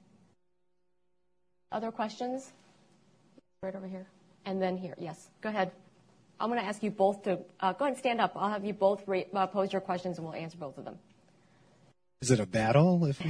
Other questions? Right over here. And then here. Yes. Go ahead. I'm going to ask you both to uh, go ahead and stand up. I'll have you both re- uh, pose your questions, and we'll answer both of them. Is it a battle? If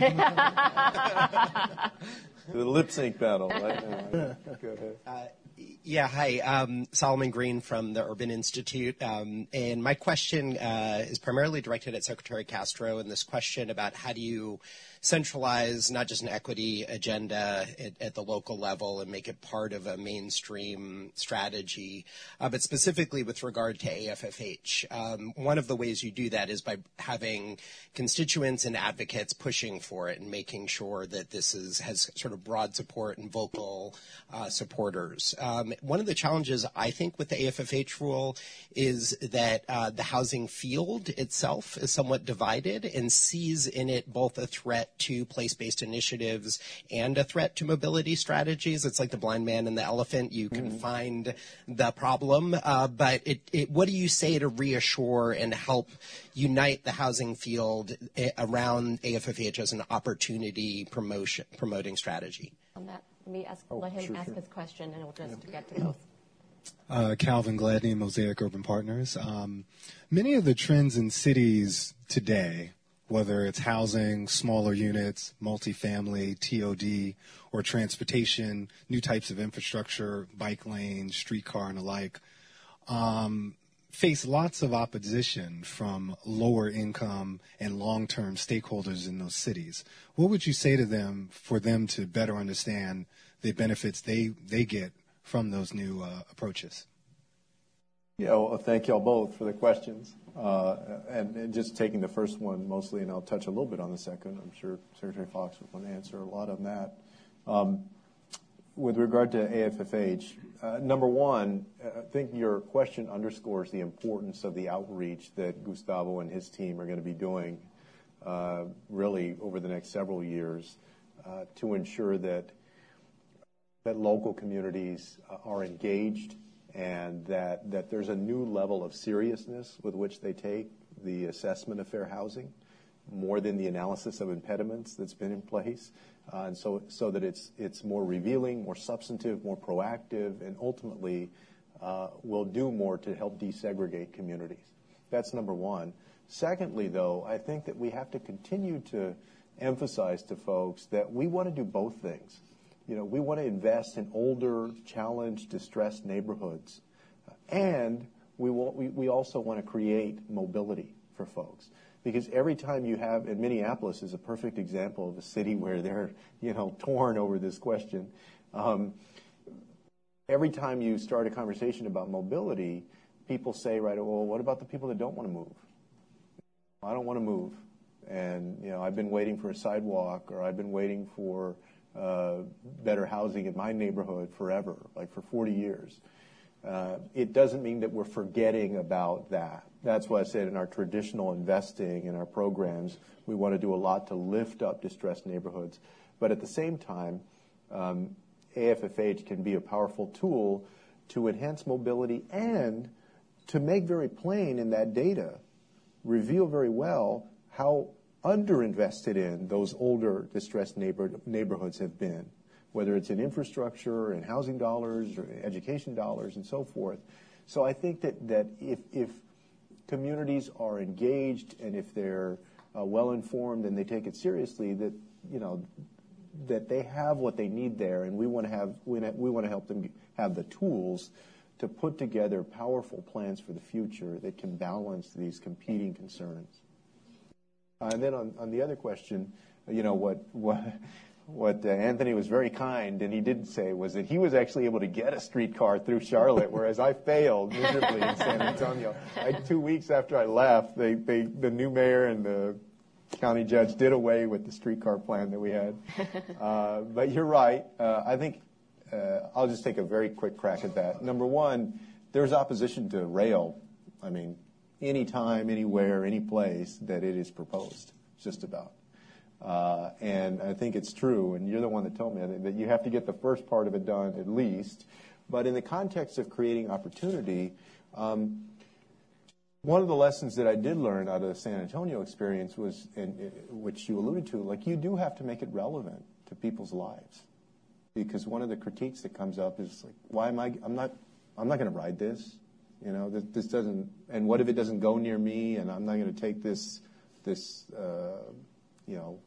The lip sync battle. Right? Go ahead. Uh, yeah, hi. Um, Solomon Green from the Urban Institute. Um, and my question uh, is primarily directed at Secretary Castro, and this question about how do you centralize not just an equity agenda at, at the local level and make it part of a mainstream strategy, uh, but specifically with regard to A F F H. Um, one of the ways you do that is by having constituents and advocates pushing for it and making sure that this is has sort of broad support and vocal uh, supporters. Um, one of the challenges, I think, with the A F F H rule is that uh, the housing field itself is somewhat divided and sees in it both a threat to place-based initiatives and a threat to mobility strategies. It's like the blind man and the elephant. You can mm-hmm. find the problem, uh, but it, it, what do you say to reassure and help unite the housing field around A F F H as an opportunity promotion promoting strategy? On that, let me ask, oh, let him sure, ask sure. his question, and we'll just yeah. get to both. Uh, Calvin Gladney, Mosaic Urban Partners. Um, many of the trends in cities today, whether it's housing, smaller units, multifamily, T O D, or transportation, new types of infrastructure, bike lanes, streetcar, and the like, um, face lots of opposition from lower income and long-term stakeholders in those cities. What would you say to them for them to better understand the benefits they, they get from those new uh, approaches? Yeah, well, thank you all both for the questions. Uh, and, and just taking the first one mostly, and I'll touch a little bit on the second. I'm sure Secretary Fox would want to answer a lot on that. Um, with regard to A F F H, uh, number one, I think your question underscores the importance of the outreach that Gustavo and his team are going to be doing uh, really over the next several years. uh, to ensure that that local communities uh, are engaged and that, that there's a new level of seriousness with which they take the assessment of fair housing, more than the analysis of impediments that's been in place, uh, and so so that it's it's more revealing, more substantive, more proactive, and ultimately uh, will do more to help desegregate communities. That's number one. Secondly, though, I think that we have to continue to emphasize to folks that we want to do both things. You know, we want to invest in older, challenged, distressed neighborhoods, and we want, we, we also want to create mobility for folks. Because every time you have, and Minneapolis is a perfect example of a city where they're, you know, torn over this question. Um, every time you start a conversation about mobility, people say, right, well, what about the people that don't want to move? I don't want to move. And, you know, I've been waiting for a sidewalk, or I've been waiting for uh, better housing in my neighborhood forever, like for forty years. Uh, it doesn't mean that we're forgetting about that. That's why I said in our traditional investing in our programs, we want to do a lot to lift up distressed neighborhoods. But at the same time, um, A F F H can be a powerful tool to enhance mobility and to make very plain in that data, reveal very well how underinvested in those older distressed neighbor, neighborhoods have been, whether it's in infrastructure and housing dollars or education dollars and so forth. So I think that, that if, if communities are engaged and if they're uh, well-informed and they take it seriously, that, you know, that they have what they need there, and we want to have, we, we want to help them have the tools to put together powerful plans for the future that can balance these competing concerns. Uh, and then on, on the other question, you know, what what what uh, Anthony was very kind, and he did say, was that he was actually able to get a streetcar through Charlotte, whereas I failed miserably in San Antonio. I, two weeks after I left, they, they the new mayor and the county judge did away with the streetcar plan that we had. Uh, but you're right. Uh, I think uh, I'll just take a very quick crack at that. Number one, there's opposition to rail. I mean, anytime, anywhere, any place that it is proposed, just about. Uh, and I think it's true, and you're the one that told me that, that you have to get the first part of it done at least. But in the context of creating opportunity, um, one of the lessons that I did learn out of the San Antonio experience was, and, which you alluded to, like you do have to make it relevant to people's lives. Because one of the critiques that comes up is like, why am I, I'm not, I'm not going to ride this. You know, this, this doesn't, and what if it doesn't go near me, and I'm not going to take this, this, uh, you know,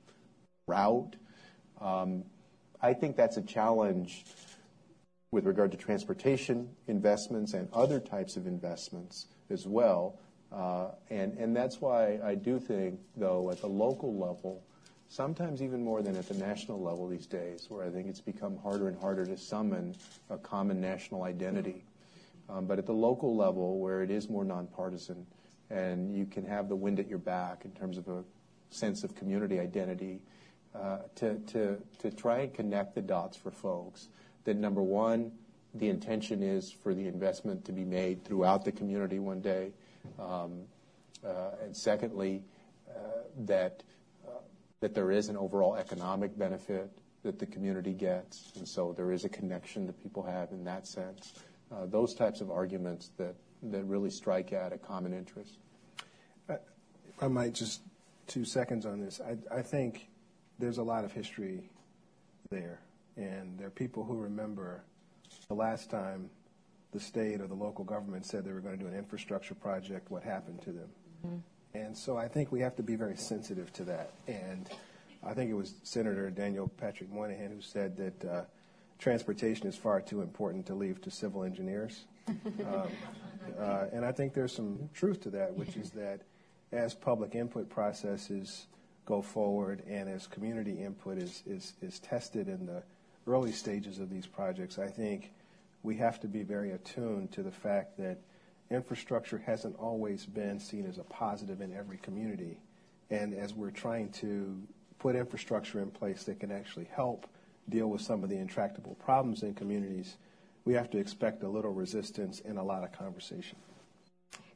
route. Um, I think that's a challenge with regard to transportation investments and other types of investments as well. Uh, and, and that's why I do think, though, at the local level, sometimes even more than at the national level these days, where I think it's become harder and harder to summon a common national identity. Um, but at the local level, where it is more nonpartisan, and you can have the wind at your back in terms of a sense of community identity, uh, to, to, to try and connect the dots for folks, that number one, the intention is for the investment to be made throughout the community one day, um, uh, and secondly, uh, that, uh, that there is an overall economic benefit that the community gets, and so there is a connection that people have in that sense. Uh, those types of arguments that, that really strike at a common interest. I, I might just two seconds on this. I, I think there's a lot of history there, and there are people who remember the last time the state or the local government said they were going to do an infrastructure project, what happened to them. Mm-hmm. And so I think we have to be very sensitive to that. And I think it was Senator Daniel Patrick Moynihan who said that uh, transportation is far too important to leave to civil engineers. um, uh, and I think there's some truth to that, which is that as public input processes go forward and as community input is, is, is tested in the early stages of these projects, I think we have to be very attuned to the fact that infrastructure hasn't always been seen as a positive in every community. And as we're trying to put infrastructure in place that can actually help deal with some of the intractable problems in communities, we have to expect a little resistance and a lot of conversation.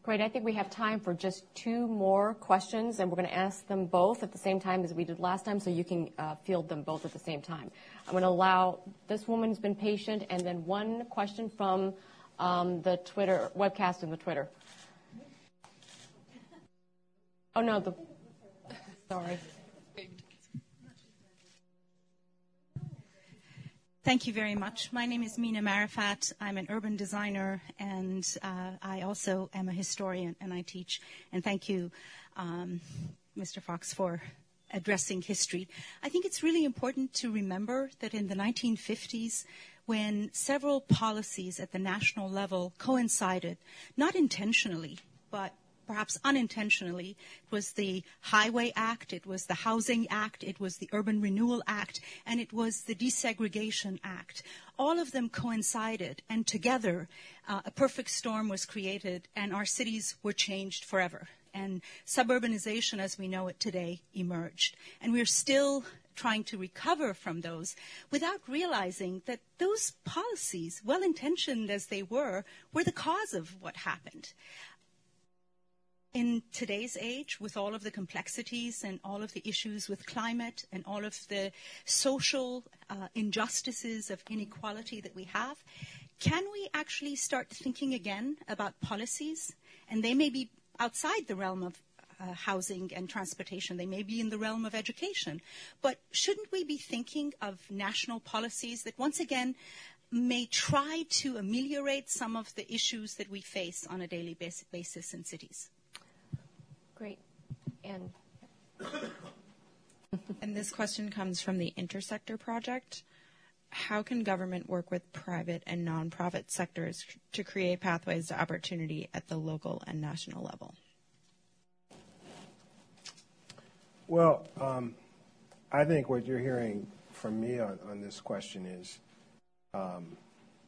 Great. I think we have time for just two more questions, and we're going to ask them both at the same time as we did last time, so you can uh, field them both at the same time. I'm going to allow this woman who's been patient, and then one question from um, the Twitter webcast and the Twitter. Oh, no. The, sorry. Thank you very much. My name is Mina Marifat. I'm an urban designer, and uh, I also am a historian, and I teach. And thank you, um, Mister Fox, for addressing history. I think it's really important to remember that in the nineteen fifties, when several policies at the national level coincided, not intentionally, but perhaps unintentionally, it was the Highway Act, it was the Housing Act, it was the Urban Renewal Act, and it was the Desegregation Act. All of them coincided, and together uh, a perfect storm was created, and our cities were changed forever. And suburbanization, as we know it today, emerged. And we're still trying to recover from those without realizing that those policies, well-intentioned as they were, were the cause of what happened. In today's age, with all of the complexities and all of the issues with climate and all of the social uh, injustices of inequality that we have, can we actually start thinking again about policies? And they may be outside the realm of uh, housing and transportation. They may be in the realm of education. But shouldn't we be thinking of national policies that, once again, may try to ameliorate some of the issues that we face on a daily bas- basis in cities? Great. And and this question comes from the Intersector Project. How can government work with private and nonprofit sectors to create pathways to opportunity at the local and national level? Well, um, I think what you're hearing from me on, on this question is um,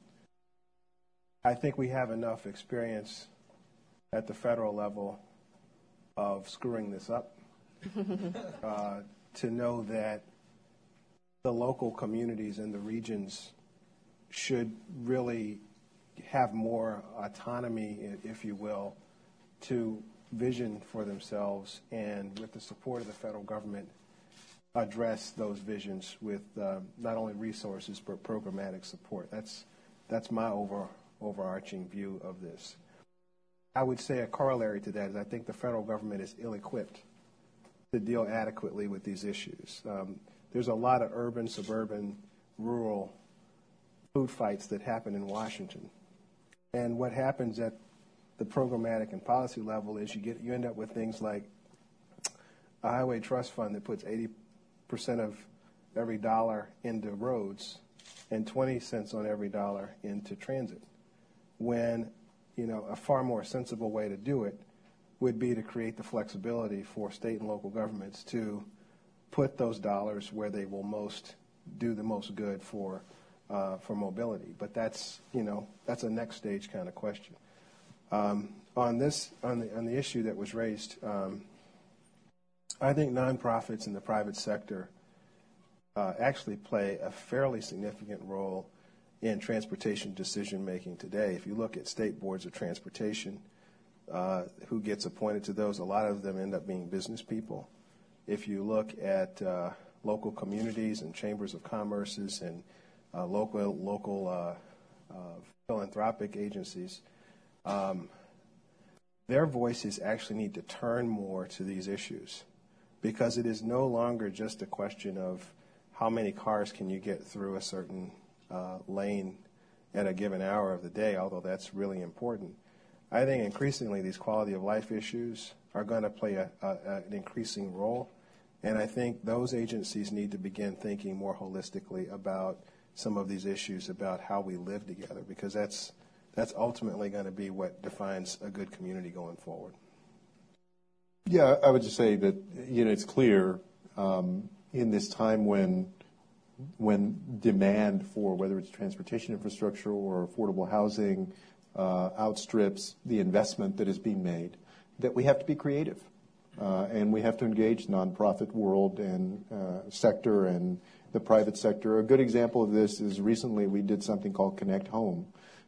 I think we have enough experience at the federal level of screwing this up uh, to know that the local communities and the regions should really have more autonomy, if you will, to vision for themselves, and with the support of the federal government, address those visions with uh, not only resources but programmatic support. That's that's my over overarching view of this. I would say a corollary to that is I think the federal government is ill-equipped to deal adequately with these issues. Um, there's a lot of urban, suburban, rural food fights that happen in Washington. And what happens at the programmatic and policy level is you get you end up with things like a highway trust fund that puts eighty percent of every dollar into roads and twenty cents on every dollar into transit, when you know, a far more sensible way to do it would be to create the flexibility for state and local governments to put those dollars where they will most do the most good for uh, for mobility. But that's, you know, that's a next stage kind of question. Um, on this, on the on the issue that was raised, um, I think nonprofits in the private sector uh, actually play a fairly significant role in transportation decision-making today. If you look at state boards of transportation, uh, who gets appointed to those, a lot of them end up being business people. If you look at uh, local communities and chambers of commerces and uh, local local uh, uh, philanthropic agencies, um, their voices actually need to turn more to these issues, because it is no longer just a question of how many cars can you get through a certain Uh, lane at a given hour of the day, although that's really important. I think increasingly these quality of life issues are going to play a, a, an increasing role, and I think those agencies need to begin thinking more holistically about some of these issues, about how we live together, because that's that's ultimately going to be what defines a good community going forward. Yeah, I would just say that, you know, it's clear um, in this time when when demand for whether it's transportation infrastructure or affordable housing uh, outstrips the investment that is being made, that we have to be creative. Uh, and we have to engage nonprofit world and uh, sector and the private sector. A good example of this is recently we did something called Connect Home,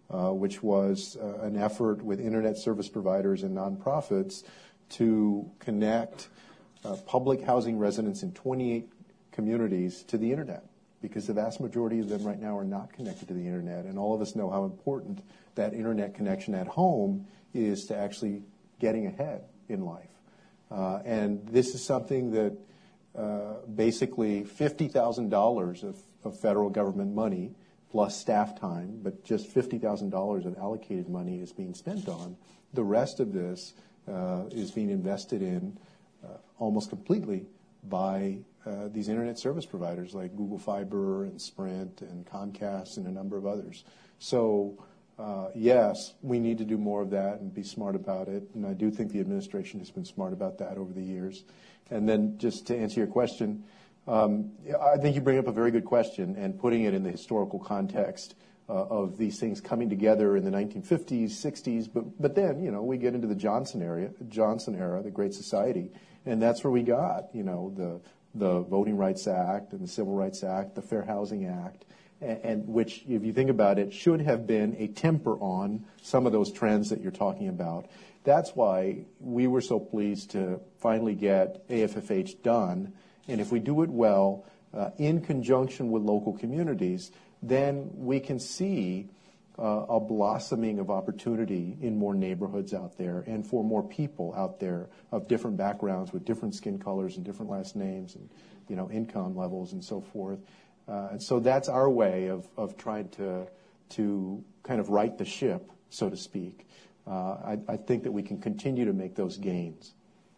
uh, which was uh, an effort with internet service providers and nonprofits to connect uh, public housing residents in twenty-eight communities to the internet, because the vast majority of them right now are not connected to the internet, and all of us know how important that internet connection at home is to actually getting ahead in life. Uh, and this is something that uh, basically fifty thousand dollars of, of federal government money plus staff time, but just fifty thousand dollars of allocated money is being spent on. The rest of this uh, is being invested in uh, almost completely by uh, these internet service providers like Google Fiber and Sprint and Comcast and a number of others. So uh, yes, we need to do more of that and be smart about it. And I do think the administration has been smart about that over the years. And then just to answer your question, um, I think you bring up a very good question, and putting it in the historical context uh, of these things coming together in the nineteen fifties, sixties, but but then, you know, we get into the Johnson era, Johnson era, the Great Society, and that's where we got, you know, the the Voting Rights Act and the Civil Rights Act, the Fair Housing Act, and, and which, if you think about it, should have been a temper on some of those trends that you're talking about. That's why we were so pleased to finally get A F F H done. And if we do it well, uh, in conjunction with local communities, then we can see uh, a blossoming of opportunity in more neighborhoods out there, and for more people out there of different backgrounds with different skin colors and different last names and, you know, income levels and so forth. Uh, and so that's our way of, of trying to, to kind of right the ship, so to speak. Uh, I, I think that we can continue to make those gains.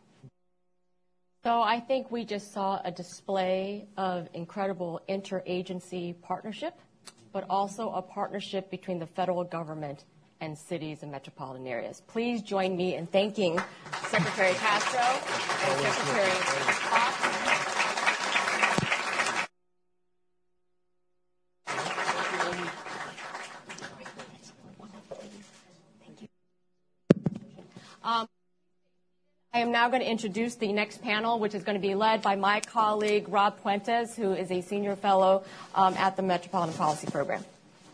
So I think we just saw a display of incredible interagency partnership, but also a partnership between the federal government and cities and metropolitan areas. Please join me in thanking Secretary Castro and Secretary Fox. Um, I am now going to introduce the next panel, which is going to be led by my colleague, Rob Puentes, who is a senior fellow um, at the Metropolitan Policy Program.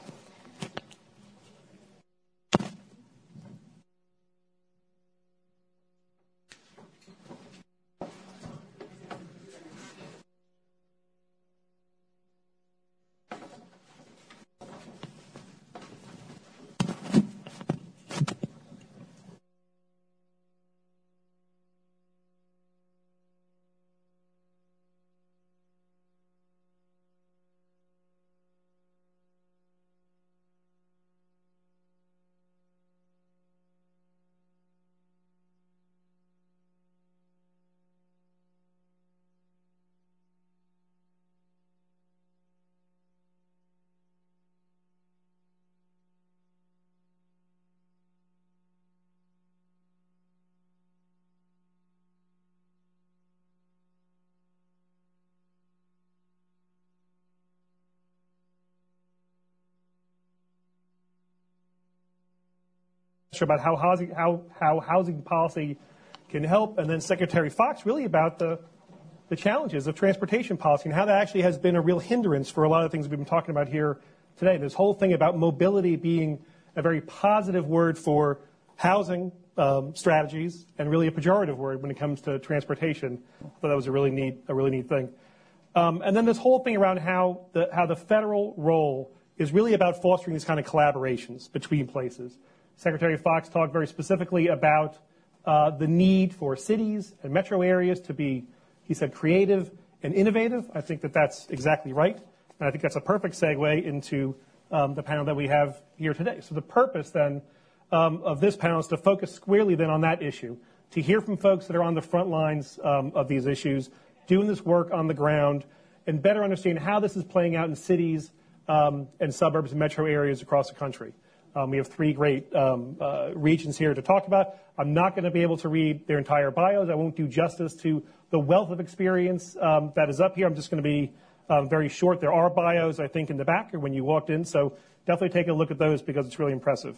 About how housing, how, how housing policy can help, and then Secretary Fox really about the, the challenges of transportation policy and how that actually has been a real hindrance for a lot of things we've been talking about here today. This whole thing about mobility being a very positive word for housing um, strategies and really a pejorative word when it comes to transportation. I thought that was a really neat, a really neat thing. Um, and then this whole thing around how the, how the federal role is really about fostering these kind of collaborations between places. Secretary Fox talked very specifically about uh, the need for cities and metro areas to be, he said, creative and innovative. I think that that's exactly right. And I think that's a perfect segue into um, the panel that we have here today. So the purpose then um, of this panel is to focus squarely then on that issue, to hear from folks that are on the front lines um, of these issues, doing this work on the ground, and better understand how this is playing out in cities um, and suburbs and metro areas across the country. Um, we have three great um, uh, regions here to talk about. I'm not going to be able to read their entire bios. I won't do justice to the wealth of experience um, that is up here. I'm just going to be um, very short. There are bios, I think, in the back or when you walked in, so definitely take a look at those because it's really impressive.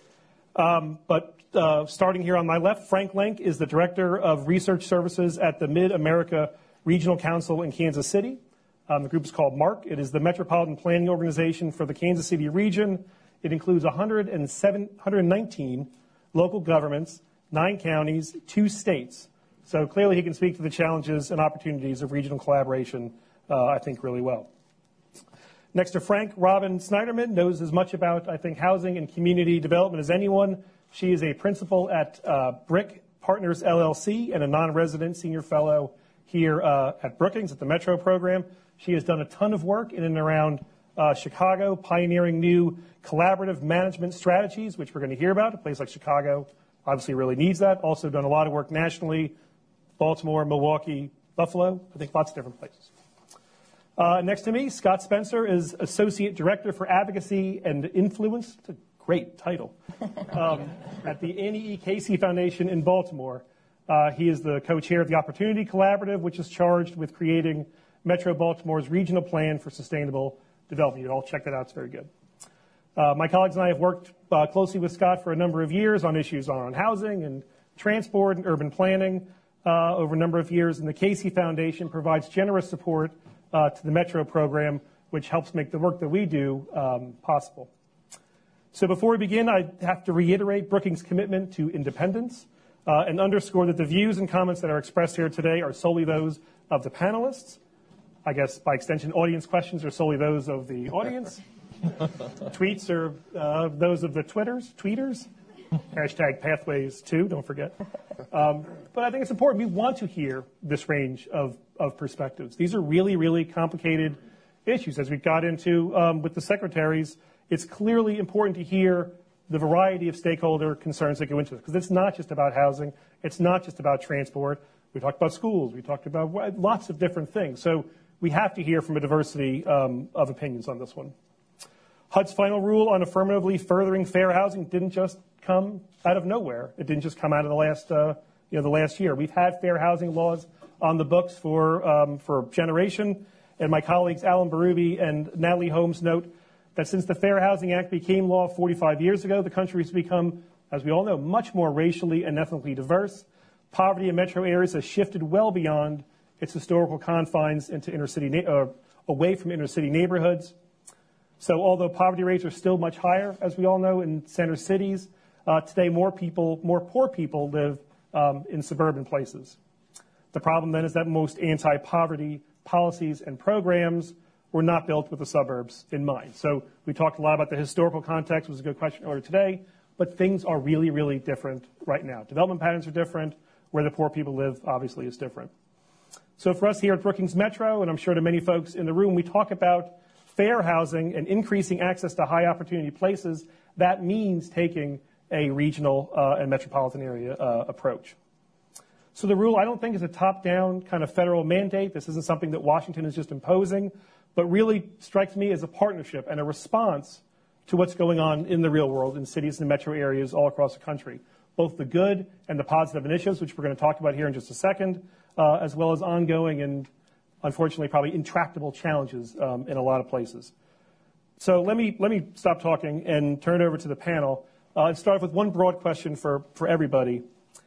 Um, but uh, starting here on my left, Frank Lenk is the Director of Research Services at the Mid-America Regional Council in Kansas City. Um, the group is called MARC. It is the Metropolitan Planning Organization for the Kansas City region. It includes one hundred nineteen local governments, nine counties, two states. So clearly he can speak to the challenges and opportunities of regional collaboration, uh, I think, really well. Next to Frank, Robin Snyderman knows as much about, I think, housing and community development as anyone. She is a principal at uh, Brick Partners, L L C, and a non-resident senior fellow here uh, at Brookings at the Metro program. She has done a ton of work in and around uh, Chicago, pioneering new collaborative management strategies, which we're going to hear about. A place like Chicago obviously really needs that. Also done a lot of work nationally, Baltimore, Milwaukee, Buffalo, I think lots of different places. Uh, next to me, Scott Spencer is Associate Director for Advocacy and Influence. It's a great title. Um, at the Annie E. Casey Foundation in Baltimore. Uh, he is the co-chair of the Opportunity Collaborative, which is charged with creating Metro Baltimore's regional plan for sustainable development. You all check that out. It's very good. Uh, my colleagues and I have worked uh, closely with Scott for a number of years on issues on housing and transport and urban planning uh, over a number of years. And the Casey Foundation provides generous support uh, to the Metro program, which helps make the work that we do um, possible. So before we begin, I have to reiterate Brookings' commitment to independence uh, and underscore that the views and comments that are expressed here today are solely those of the panelists. I guess, by extension, audience questions are solely those of the audience. Tweets are uh, those of the Twitters, tweeters. Hashtag Pathways too, don't forget. Um, but I think it's important. We want to hear this range of, of perspectives. These are really, really complicated issues. As we got into um, with the secretaries, it's clearly important to hear the variety of stakeholder concerns that go into it, because it's not just about housing. It's not just about transport. We talked about schools. We talked about lots of different things. So we have to hear from a diversity um, of opinions on this one. H U D's final rule on affirmatively furthering fair housing didn't just come out of nowhere. It didn't just come out of the last, uh, you know, the last year. We've had fair housing laws on the books for um, for a generation, and my colleagues Alan Berube and Natalie Holmes note that since the Fair Housing Act became law forty-five years ago, the country has become, as we all know, much more racially and ethnically diverse. Poverty in metro areas has shifted well beyond its historical confines into inner city, na- uh, away from inner city neighborhoods. So although poverty rates are still much higher, as we all know, in center cities, uh, today more people, more poor people live um, in suburban places. The problem then is that most anti-poverty policies and programs were not built with the suburbs in mind. So we talked a lot about the historical context, which was a good question earlier today, but things are really, really different right now. Development patterns are different. Where the poor people live, obviously, is different. So for us here at Brookings Metro, and I'm sure to many folks in the room, we talk about fair housing and increasing access to high opportunity places. That means taking a regional uh, and metropolitan area uh, approach. So the rule, I don't think, is a top-down kind of federal mandate. This isn't something that Washington is just imposing, but really strikes me as a partnership and a response to what's going on in the real world in cities and metro areas all across the country, both the good and the positive initiatives, which we're going to talk about here in just a second, uh, as well as ongoing and, unfortunately, probably intractable challenges um, in a lot of places. So let me let me stop talking and turn it over to the panel uh, and start off with one broad question for, for everybody.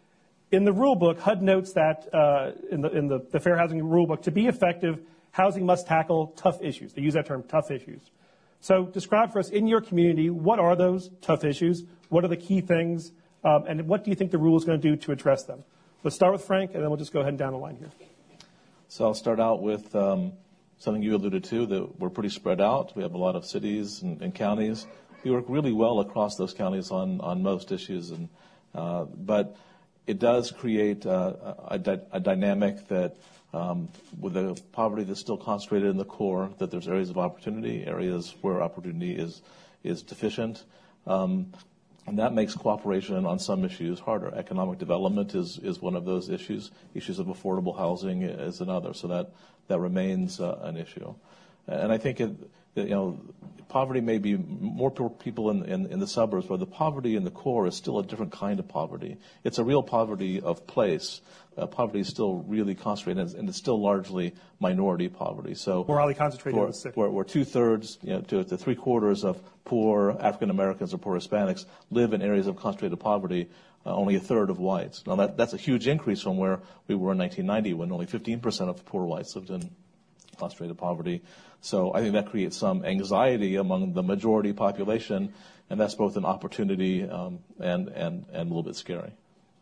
In the rule book, H U D notes that uh, in, the, in the, the Fair Housing Rule Book, to be effective, housing must tackle tough issues. They use that term, tough issues. So describe for us, in your community, what are those tough issues? What are the key things? Um, and what do you think the rule is going to do to address them? Let's start with Frank, and then we'll just go ahead and down the line here. So I'll start out with um, something you alluded to, that we're pretty spread out. We have a lot of cities and, and counties. We work really well across those counties on, on most issues, and uh, but it does create uh, a, a, a dynamic that um, with the poverty that's still concentrated in the core, that there's areas of opportunity, areas where opportunity is is deficient. Um, And that makes cooperation on some issues harder. Economic development is, is one of those issues. Issues of affordable housing is another. So that, that remains uh, an issue. And I think it, you know, poverty may be more people in, in, in the suburbs, but the poverty in the core is still a different kind of poverty. It's a real poverty of place. Uh, poverty is still really concentrated, and it's still largely minority poverty. So more highly concentrated where, in the city. Where, where two-thirds, you know, to, to three-quarters of poor African Americans or poor Hispanics live in areas of concentrated poverty, uh, only a third of whites. Now, that, that's a huge increase from where we were in nineteen ninety, when only fifteen percent of poor whites lived in concentrated poverty. So I think that creates some anxiety among the majority population and that's both an opportunity um, and, and, and a little bit scary.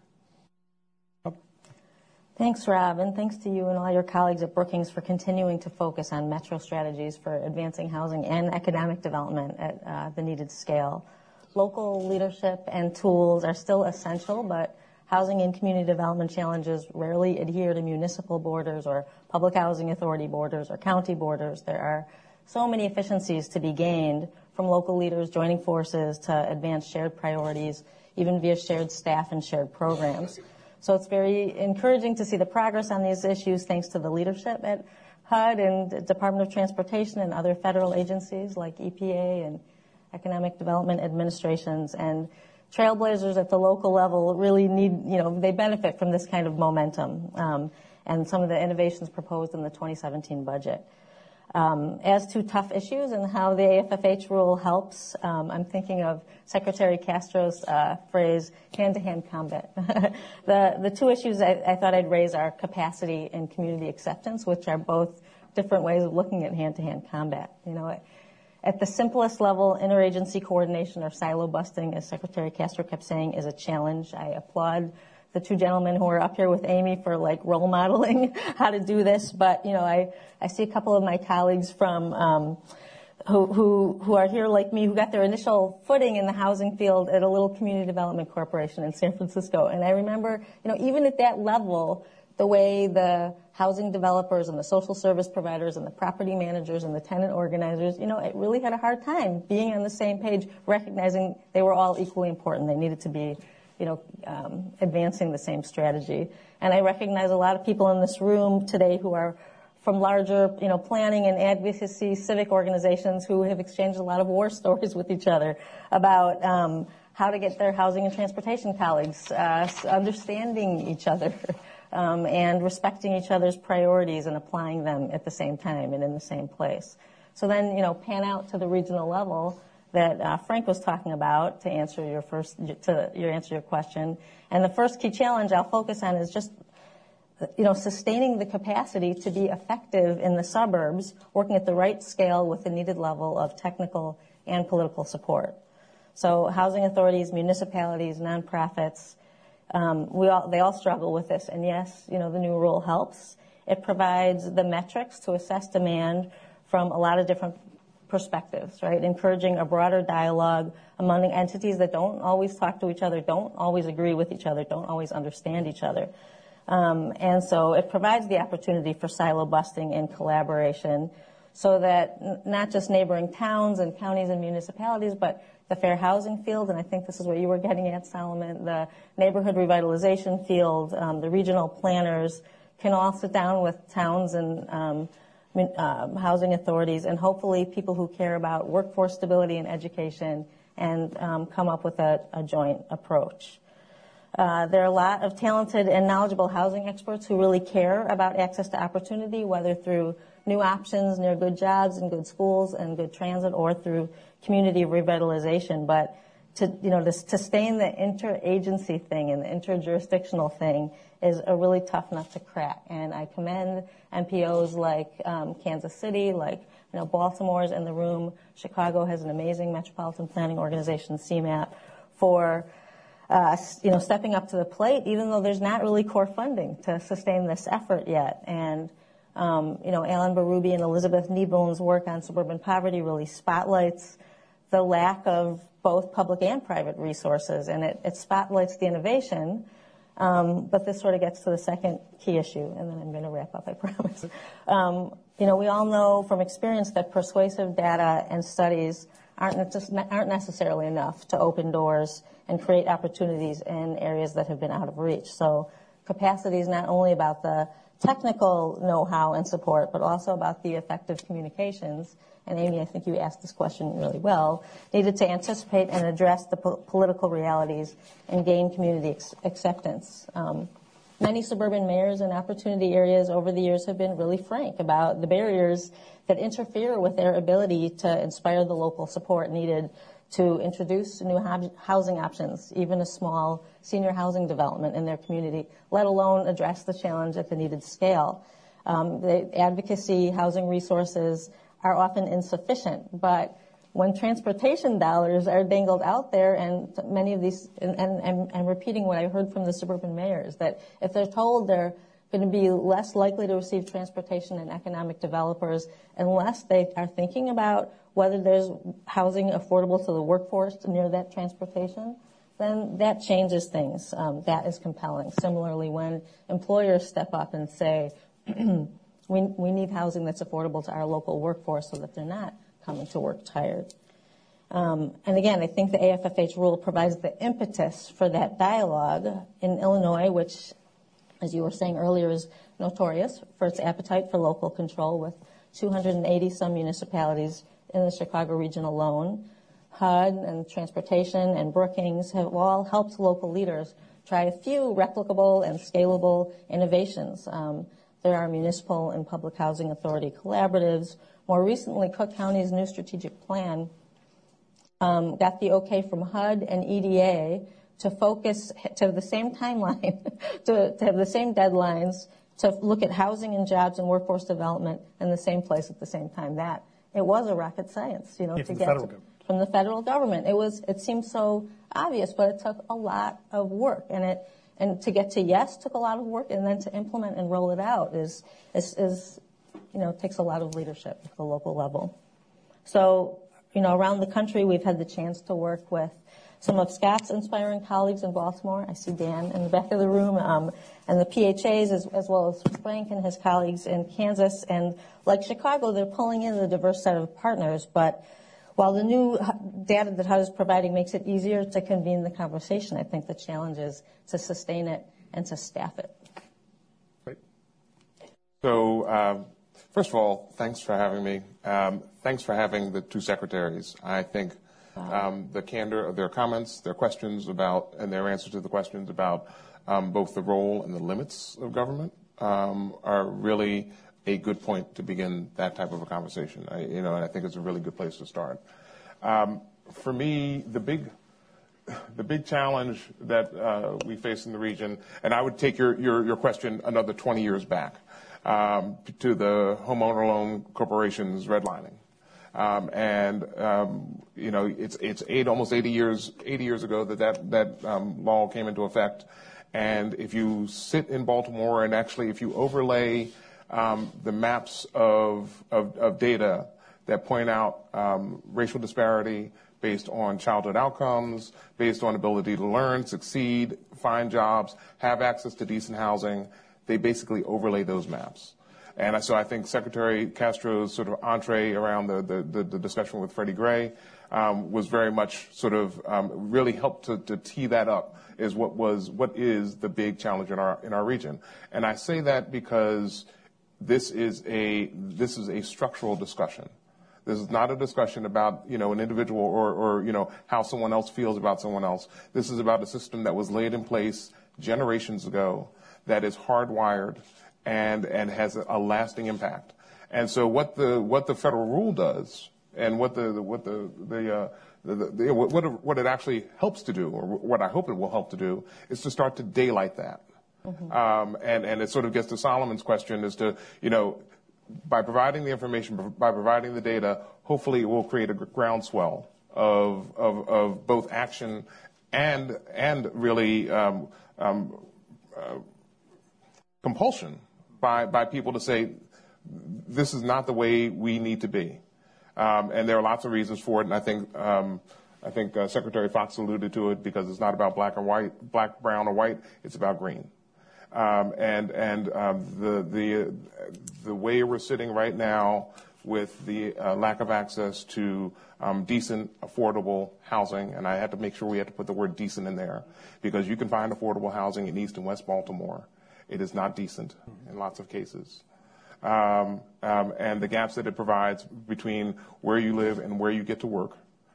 Thanks, Rob, and thanks to you and all your colleagues at Brookings for continuing to focus on metro strategies for advancing housing and economic development at uh, the needed scale. Local leadership and tools are still essential, but housing and community development challenges rarely adhere to municipal borders or public housing authority borders or county borders. There are so many efficiencies to be gained from local leaders joining forces to advance shared priorities, even via shared staff and shared programs. So it's very encouraging to see the progress on these issues thanks to the leadership at H U D and the Department of Transportation and other federal agencies like E P A and Economic Development Administrations. And trailblazers at the local level really need, you know, they benefit from this kind of momentum um, and some of the innovations proposed in the twenty seventeen budget. Um, as to tough issues and how the A F F H rule helps, um, I'm thinking of Secretary Castro's uh, phrase, hand-to-hand combat. the the two issues I, I thought I'd raise are capacity and community acceptance, which are both different ways of looking at hand-to-hand combat. You know, at, at the simplest level, interagency coordination or silo busting, as Secretary Castro kept saying, is a challenge. I applaud the two gentlemen who are up here with Amy for like role modeling how to do this. But, you know, I, I see a couple of my colleagues from, um, who, who, who are here like me, who got their initial footing in the housing field at a little community development corporation in San Francisco. And I remember, you know, even at that level, the way the housing developers and the social service providers and the property managers and the tenant organizers, you know, it really had a hard time being on the same page, recognizing they were all equally important. They needed to be, you know, um, advancing the same strategy. And I recognize a lot of people in this room today who are from larger, you know, planning and advocacy civic organizations who have exchanged a lot of war stories with each other about um, how to get their housing and transportation colleagues uh, understanding each other um, and respecting each other's priorities and applying them at the same time and in the same place. So then, you know, pan out to the regional level that uh, Frank was talking about to answer your first to your answer your question. And the first key challenge I'll focus on is just, you know, sustaining the capacity to be effective in the suburbs, working at the right scale with the needed level of technical and political support. So housing authorities, municipalities, nonprofits, um, we all they all struggle with this. And yes, you know, the new rule helps. It provides the metrics to assess demand from a lot of different perspectives, right? Encouraging a broader dialogue among entities that don't always talk to each other, don't always agree with each other, don't always understand each other. Um, and so it provides the opportunity for silo busting and collaboration so that n- not just neighboring towns and counties and municipalities, but the fair housing field, and I think this is what you were getting at, Solomon, the neighborhood revitalization field, um, the regional planners can all sit down with towns and um, Um, housing authorities and hopefully people who care about workforce stability and education and um, come up with a, a joint approach. Uh, there are a lot of talented and knowledgeable housing experts who really care about access to opportunity, whether through new options near good jobs and good schools and good transit or through community revitalization. But to, you know, to sustain the interagency thing and the interjurisdictional thing is a really tough nut to crack. And I commend M P Os like um, Kansas City, like, you know, Baltimore's in the room. Chicago has an amazing metropolitan planning organization, C MAP, for, uh, you know, stepping up to the plate, even though there's not really core funding to sustain this effort yet. And, um, you know, Alan Berube and Elizabeth Niebel's work on suburban poverty really spotlights the lack of both public and private resources, and it, it spotlights the innovation. Um, but this sort of gets to the second key issue, and then I'm going to wrap up, I promise. Um, you know, we all know from experience that persuasive data and studies aren't just aren't necessarily enough to open doors and create opportunities in areas that have been out of reach. So capacity is not only about the technical know-how and support, but also about the effective communications. And Amy, I think you asked this question really well, needed to anticipate and address the po- political realities and gain community ex- acceptance. Um, many suburban mayors in opportunity areas over the years have been really frank about the barriers that interfere with their ability to inspire the local support needed to introduce new hob- housing options, even a small senior housing development in their community, let alone address the challenge at the needed scale. Um, the advocacy, housing resources are often insufficient, but when transportation dollars are dangled out there, and many of these, and, and, and, and repeating what I heard from the suburban mayors, that if they're told they're going to be less likely to receive transportation and economic developers unless they are thinking about whether there's housing affordable to the workforce near that transportation, then that changes things. Um, that is compelling. Similarly, when employers step up and say, we, we need housing that's affordable to our local workforce so that they're not coming to work tired. Um, and again, I think the A F F H rule provides the impetus for that dialogue. In Illinois, which, as you were saying earlier, is notorious for its appetite for local control, with two hundred eighty some municipalities in the Chicago region alone. H U D and Transportation and Brookings have all helped local leaders try a few replicable and scalable innovations. Um, there are municipal and public housing authority collaboratives. More recently, Cook County's new strategic plan um, got the okay from H U D and E D A to focus, to have the same timeline, to, to have the same deadlines, to look at housing and jobs and workforce development in the same place at the same time. That, it was a rocket science, you know, yeah, to get to, from the federal government. It was, it seemed so obvious, but it took a lot of work, and it, and to get to yes took a lot of work, and then to implement and roll it out is, is, is you know, takes a lot of leadership at the local level. So, you know, around the country, we've had the chance to work with some of Scott's inspiring colleagues in Baltimore. I see Dan in the back of the room, um, and the P H As, as, as well as Frank and his colleagues in Kansas. And like Chicago, they're pulling in a diverse set of partners. But while the new data that H U D is providing makes it easier to convene the conversation, I think the challenge is to sustain it and to staff it. Great. So, uh, first of all, thanks for having me. Um, thanks for having the two secretaries. I think Um, the candor of their comments, their questions about, and their answers to the questions about um, both the role and the limits of government um, are really a good point to begin that type of a conversation. I, you know, and I think it's a really good place to start. Um, for me, the big, the big challenge that uh, we face in the region, and I would take your your, your question another twenty years back um, to the homeowner loan corporations redlining. Um, and um, you know, it's it's eight almost eighty years eighty years ago that that that um, law came into effect. And if you sit in Baltimore and actually if you overlay um, the maps of, of of data that point out um, racial disparity based on childhood outcomes, based on ability to learn, succeed, find jobs, have access to decent housing, they basically overlay those maps. And so I think Secretary Castro's sort of entree around the, the, the discussion with Freddie Gray um, was very much sort of um, really helped to, to tee that up, is what was what is the big challenge in our in our region. And I say that because this is a this is a structural discussion. This is not a discussion about, you know, an individual or, or you know, how someone else feels about someone else. This is about a system that was laid in place generations ago that is hardwired and and has a lasting impact. And so what the what the federal rule does, and what the what the the, uh, the, the what it, what it actually helps to do, or what I hope it will help to do, is to start to daylight that. Mm-hmm. Um, and and it sort of gets to Solomon's question as to, you know, by providing the information, by providing the data, hopefully it will create a groundswell of of, of both action and and really um, um, uh, compulsion by by people to say, this is not the way we need to be. Um, and there are lots of reasons for it, and I think um, I think uh, Secretary Fox alluded to it, because it's not about black and white, black, brown, or white. It's about green. Um, and and um, the the the way we're sitting right now with the uh, lack of access to um, decent, affordable housing, and I had to make sure we had to put the word decent in there, because you can find affordable housing in East and West Baltimore. It is not decent in lots of cases. Um, um, and the gaps that it provides between where you live and where you get to work,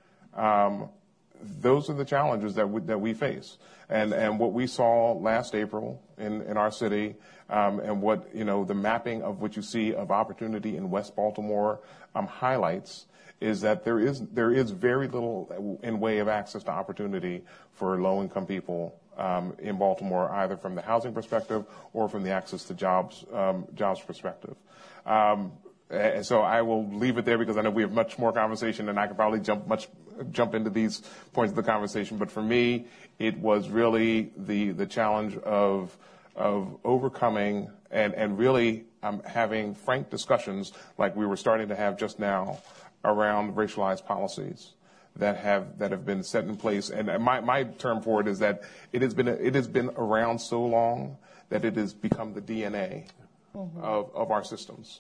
um, those are the challenges that we, that we face. And, and what we saw last April in, in our city, um, and what, you know, the mapping of what you see of opportunity in West Baltimore um, highlights, is that there is there is very little in way of access to opportunity for low-income people um, in Baltimore, either from the housing perspective or from the access to jobs um, jobs perspective. Um, And so I will leave it there because I know we have much more conversation, and I could probably jump much jump into these points of the conversation. But for me, it was really the the challenge of of overcoming and and really um, having frank discussions like we were starting to have just now around racialized policies that have that have been set in place. And my my term for it is that it has been it has been around so long that it has become the D N A mm-hmm. of of our systems.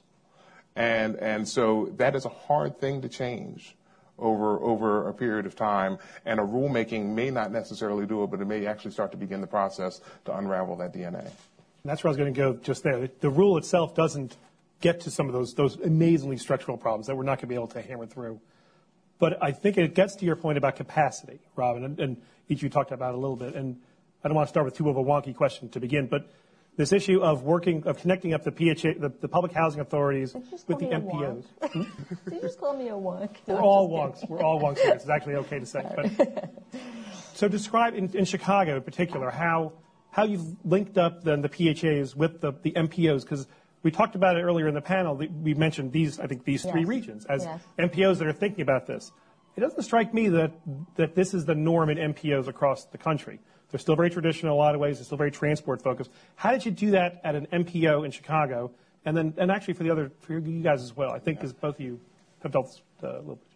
And and so that is a hard thing to change over over a period of time. And a rulemaking may not necessarily do it, but it may actually start to begin the process to unravel that D N A. And that's where I was going to go just there. The rule itself doesn't get to some of those those amazingly structural problems that we're not going to be able to hammer through. But I think it gets to your point about capacity, Robin, and, and each of you talked about it a little bit. And I don't want to start with too of a wonky question to begin, but this issue of working, of connecting up the P H A, the, the public housing authorities with the M P Os. Hmm? Did you just call me a wonk? We're all wonks. We're all wonks here. It's actually okay to say. But, so describe in, in Chicago in particular how how you've linked up then the P H As with the, the M P Os, because we talked about it earlier in the panel. We mentioned these, I think, these yes. three regions as yes. M P Os that are thinking about this. It doesn't strike me that that this is the norm in M P Os across the country. They're still very traditional in a lot of ways. They're still very transport focused. How did you do that at an M P O in Chicago, and then and actually for the other for you guys as well? I think because both of you have dealt uh, a little bit.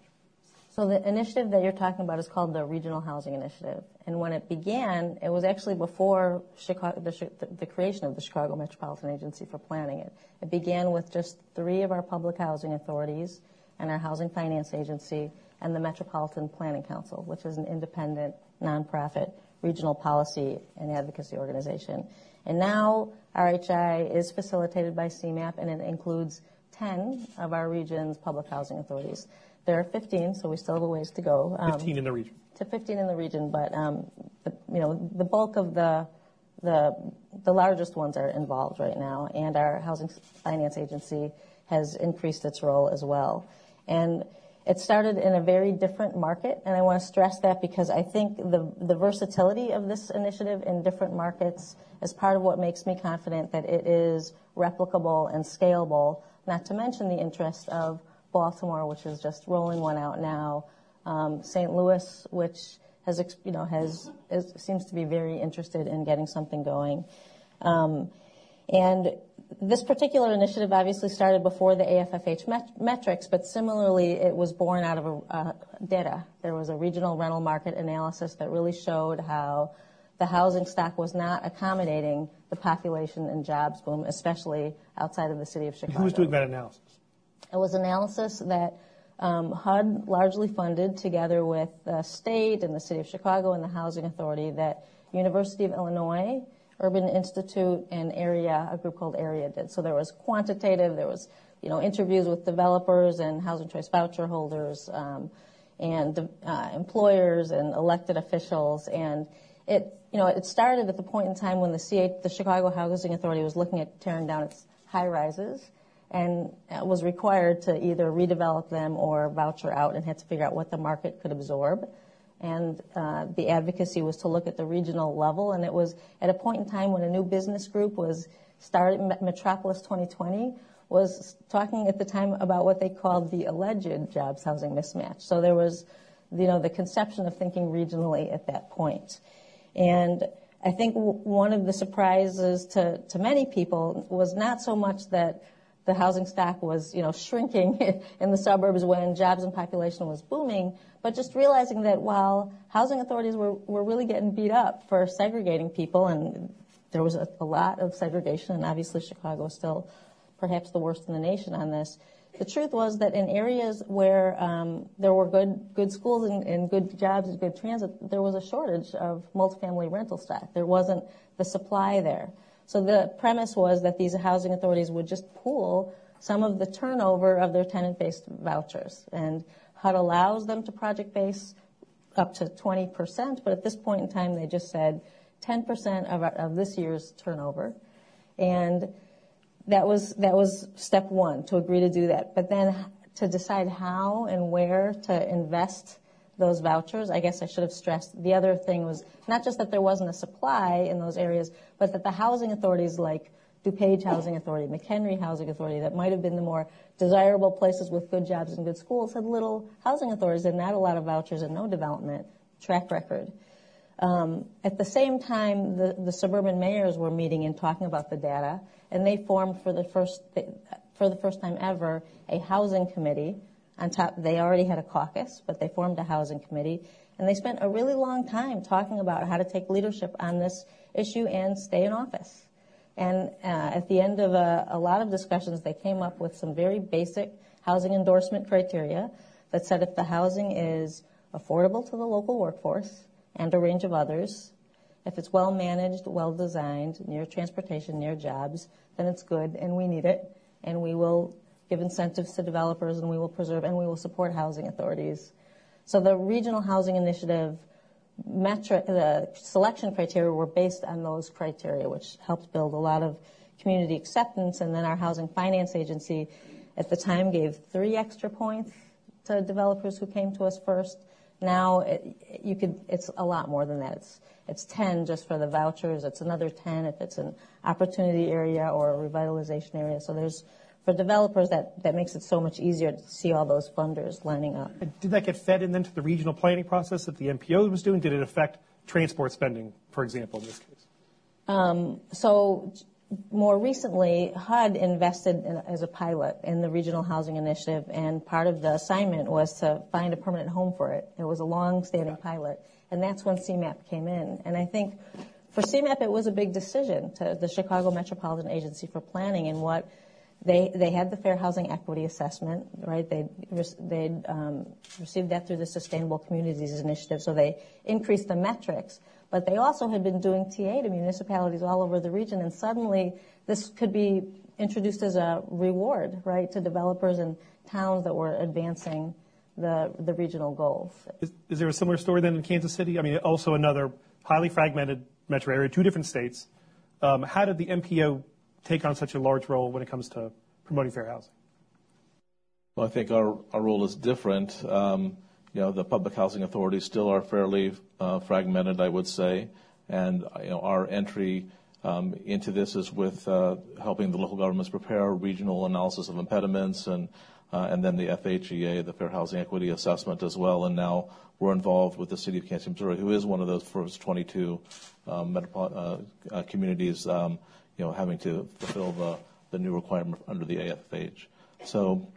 So the initiative that you're talking about is called the Regional Housing Initiative, and when it began, it was actually before Chicago, the, the creation of the Chicago Metropolitan Agency for Planning. It it began with just three of our public housing authorities and our Housing Finance Agency and the Metropolitan Planning Council, which is an independent nonprofit regional policy and advocacy organization. And now R H I is facilitated by C MAP, and it includes ten of our region's public housing authorities. There are fifteen, so we still have a ways to go. Um, fifteen in the region. To fifteen in the region, but um, the, you know the bulk of the the the largest ones are involved right now, and our Housing Finance Agency has increased its role as well. And it started in a very different market, and I want to stress that because I think the, the versatility of this initiative in different markets is part of what makes me confident that it is replicable and scalable, not to mention the interest of Baltimore, which is just rolling one out now, um, Saint Louis, which has, you know, has is, seems to be very interested in getting something going. Um, and this particular initiative obviously started before the A F F H met- metrics, but similarly it was born out of a, uh, data. There was a regional rental market analysis that really showed how the housing stock was not accommodating the population and jobs boom, especially outside of the city of Chicago. Who was doing that analysis? It was analysis that um, H U D largely funded together with the state and the city of Chicago and the Housing Authority, that University of Illinois, Urban Institute, and Area, a group called Area did. So there was quantitative, there was, you know, interviews with developers and housing choice voucher holders, um, and uh, employers and elected officials. And it, you know, it started at the point in time when the C H, the Chicago Housing Authority was looking at tearing down its high rises and was required to either redevelop them or voucher out, and had to figure out what the market could absorb. And uh, the advocacy was to look at the regional level, and it was at a point in time when a new business group was started, Metropolis twenty twenty, was talking at the time about what they called the alleged jobs housing mismatch. So there was, you know, the conception of thinking regionally at that point. And I think w- one of the surprises to, to many people was not so much that the housing stock was, you know, shrinking in the suburbs when jobs and population was booming, but just realizing that while housing authorities were, were really getting beat up for segregating people, and there was a, a lot of segregation, and obviously Chicago is still perhaps the worst in the nation on this, the truth was that in areas where um, there were good good schools and, and good jobs and good transit, there was a shortage of multifamily rental stock. There wasn't the supply there. So the premise was that these housing authorities would just pool some of the turnover of their tenant-based vouchers. And H U D allows them to project-base up to twenty percent, but at this point in time they just said ten percent of, our, of this year's turnover. And that was that was step one, to agree to do that. But then to decide how and where to invest those vouchers, I guess I should have stressed, the other thing was not just that there wasn't a supply in those areas, but that the housing authorities, like DuPage Housing Authority, McHenry Housing Authority, that might have been the more desirable places with good jobs and good schools, had little housing authorities and not a lot of vouchers and no development track record. Um, at the same time, the, the suburban mayors were meeting and talking about the data, and they formed for the first for the first time ever a housing committee. On top, they already had a caucus, but they formed a housing committee, and they spent a really long time talking about how to take leadership on this issue and stay in office. And uh, at the end of a, a lot of discussions, they came up with some very basic housing endorsement criteria that said if the housing is affordable to the local workforce and a range of others, if it's well managed, well designed, near transportation, near jobs, then it's good and we need it, and we will give incentives to developers, and we will preserve and we will support housing authorities. So the Regional Housing Initiative metric, the selection criteria were based on those criteria, which helped build a lot of community acceptance. And then our Housing Finance Agency at the time gave three extra points to developers who came to us first. Now it, you could, it's a lot more than that. It's, it's ten just for the vouchers. It's another ten if it's an opportunity area or a revitalization area. So there's, for developers, that, that makes it so much easier to see all those funders lining up. Did that get fed in then to the regional planning process that the M P O was doing? Did it affect transport spending, for example, in this case? Um, so more recently, H U D invested in, as a pilot in the Regional Housing Initiative, and part of the assignment was to find a permanent home for it. It was a long-standing pilot, and that's when C MAP came in. And I think for C MAP, it was a big decision to the Chicago Metropolitan Agency for Planning, and what They they had the Fair Housing Equity Assessment, right? They they um, received that through the Sustainable Communities Initiative, so they increased the metrics. But they also had been doing T A to municipalities all over the region, and suddenly this could be introduced as a reward, right, to developers and towns that were advancing the the regional goals. Is, is there a similar story then in Kansas City? I mean, also another highly fragmented metro area, two different states. Um, how did the M P O take on such a large role when it comes to promoting fair housing? Well, I think our, our role is different. Um, you know, the public housing authorities still are fairly uh, fragmented, I would say, and you know, our entry um, into this is with uh, helping the local governments prepare a regional analysis of impediments, and uh, and then the F H E A, the Fair Housing Equity Assessment, as well. And now we're involved with the city of Kansas City, Missouri, who is one of those first twenty-two um, metropol- uh, uh, communities. Um, you know, having to fulfill the, the new requirement under the A F H. So,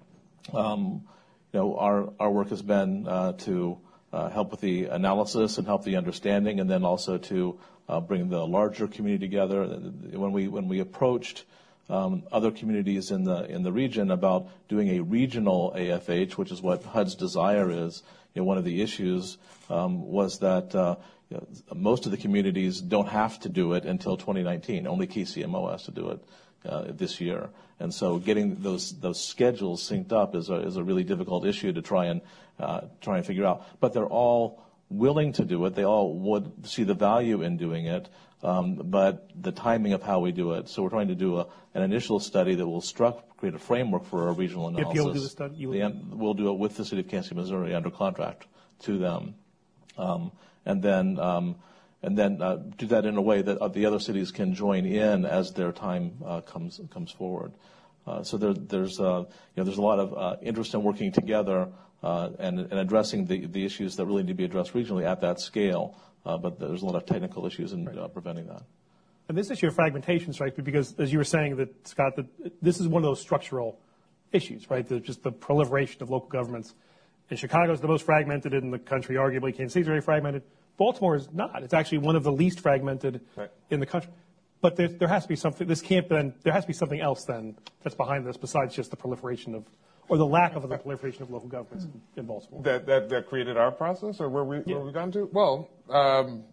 um, you know, our, our work has been uh, to uh, help with the analysis and help the understanding, and then also to uh, bring the larger community together. When we when we approached um, other communities in the in the region about doing a regional A F H, which is what H U D's desire is, you know, one of the issues um, was that uh, You know, most of the communities don't have to do it until twenty nineteen. Only K C M O has to do it uh, this year, and so getting those those schedules synced up is a is a really difficult issue to try and uh, try and figure out. But they're all willing to do it. They all would see the value in doing it, um, but the timing of how we do it. So we're trying to do a, an initial study that will struct, create a framework for a regional analysis. If you'll do the study, you will. The, we'll do it with the city of Kansas City, Missouri, under contract to them. Um, and then um, and then uh, do that in a way that uh, the other cities can join in as their time uh, comes comes forward. Uh, so there, there's uh, you know there's a lot of uh, interest in working together uh, and, and addressing the, the issues that really need to be addressed regionally at that scale. Uh, but there's a lot of technical issues in uh, preventing that. And this issue of fragmentation strikes me because, as you were saying, that Scott, that this is one of those structural issues, right? The, just the proliferation of local governments. And Chicago is the most fragmented in the country, arguably. Kansas City is very fragmented. Baltimore is not. It's actually one of the least fragmented right. in the country. But there, there has to be something. This can't then. There has to be something else then that's behind this, besides just the proliferation of, or the lack of the proliferation of local governments in, in Baltimore. That, that that created our process, or where we yeah. where we gone to? Well, um,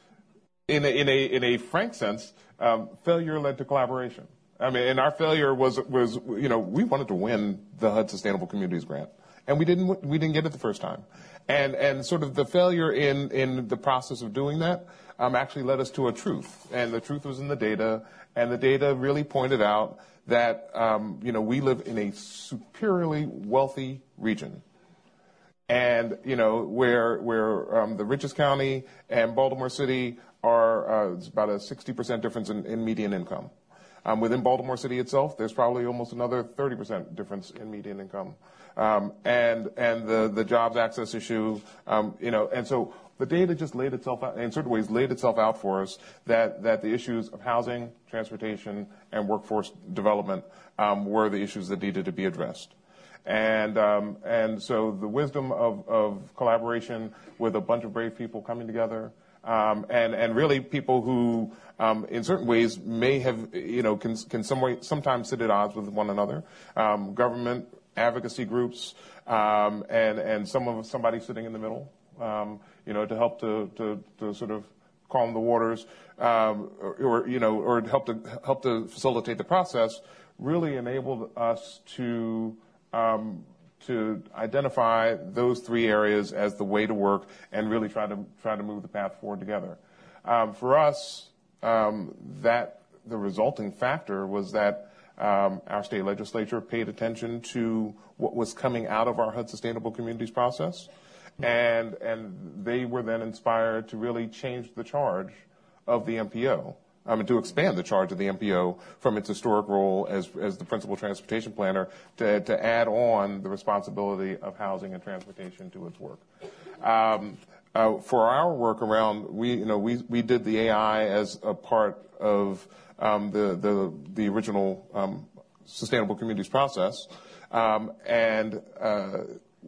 in a, in a in a frank sense, um, failure led to collaboration. I mean, and our failure was was you know we wanted to win the H U D Sustainable Communities Grant. And we didn't we didn't get it the first time, and and sort of the failure in in the process of doing that um, actually led us to a truth, and the truth was in the data, and the data really pointed out that um, you know we live in a superiorly wealthy region, and you know where where um, the richest county and Baltimore City are uh, it's about a sixty percent difference in, in median income. Um, within Baltimore City itself, there's probably almost another thirty percent difference in median income. Um, and and the, the jobs access issue, um, you know, and so the data just laid itself out, in certain ways, laid itself out for us that, that the issues of housing, transportation, and workforce development um, were the issues that needed to be addressed. And um, and so the wisdom of, of collaboration with a bunch of brave people coming together, um, and and really people who, um, in certain ways, may have, you know, can can some way sometimes sit at odds with one another. Um, government advocacy groups, um, and and some of somebody sitting in the middle, um, you know, to help to, to to sort of calm the waters, um, or, or you know, or help to help to facilitate the process, really enabled us to. Um, to identify those three areas as the way to work and really try to try to move the path forward together. Um, for us, um, that the resulting factor was that um, our state legislature paid attention to what was coming out of our H U D Sustainable Communities process, and and they were then inspired to really change the charge of the M P O. I mean, to expand the charge of the M P O from its historic role as, as the principal transportation planner to, to add on the responsibility of housing and transportation to its work. Um, uh, for our work around, we, you know, we, we did the A I as a part of um, the, the, the original um, Sustainable Communities process. Um, and uh,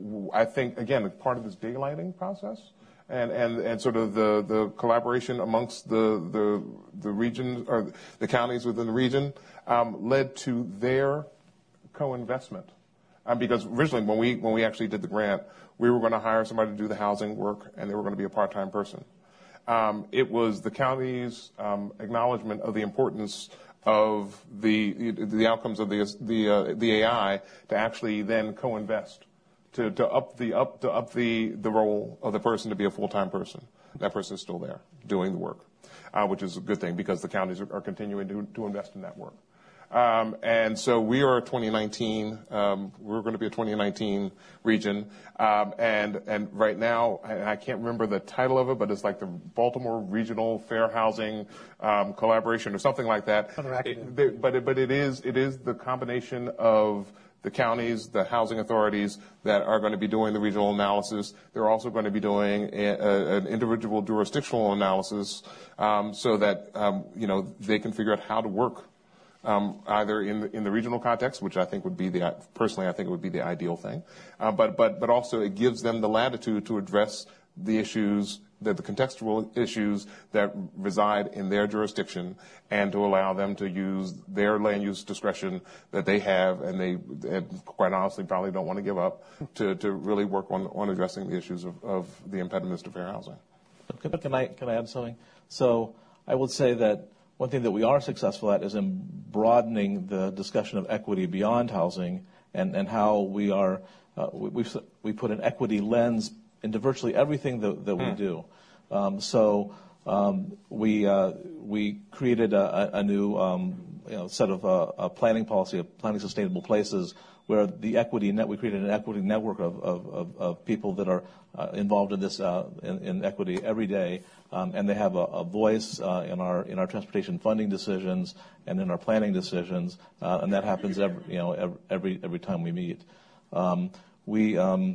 I think, again, part of this daylighting process And, and, and sort of the, the collaboration amongst the, the, the regions or the counties within the region um, led to their co-investment. Um, because originally when we, when we actually did the grant, we were going to hire somebody to do the housing work and they were going to be a part-time person. Um, it was the county's um, acknowledgement of the importance of the, the outcomes of the, the, uh, the A I to actually then co-invest. To, to up the up to up the, the role of the person to be a full-time person. That person is still there doing the work, uh, which is a good thing because the counties are, are continuing to, to invest in that work. Um, and so we are a twenty nineteen. Um, we're going to be a twenty nineteen region, um, and and right now I, I can't remember the title of it, but it's like the Baltimore Regional Fair Housing um, Collaboration or something like that. It, they, but it, but it is it is the combination of the counties, the housing authorities that are going to be doing the regional analysis. They're also going to be doing a, a, an individual jurisdictional analysis um, so that, um, you know, they can figure out how to work um, either in the, in the regional context, which I think would be the, personally, I think it would be the ideal thing. Uh, but, but, but also it gives them the latitude to address the issues, the, the contextual issues that reside in their jurisdiction and to allow them to use their land use discretion that they have and they, and quite honestly, probably don't want to give up to, to really work on, on addressing the issues of, of the impediments to fair housing. Can, can I, can I add something? So I would say that one thing that we are successful at is in broadening the discussion of equity beyond housing and, and how we are, uh, we, we've, we put an equity lens into virtually everything that, that we hmm. do. Um, so um, we uh, we created a, a new um, you know, set of uh, a planning policy of planning sustainable places where the equity net we created an equity network of of, of, of people that are uh, involved in this uh, in, in equity every day, um, and they have a, a voice uh, in our in our transportation funding decisions and in our planning decisions, uh, and that happens every you know every every, every time we meet. Um, we um,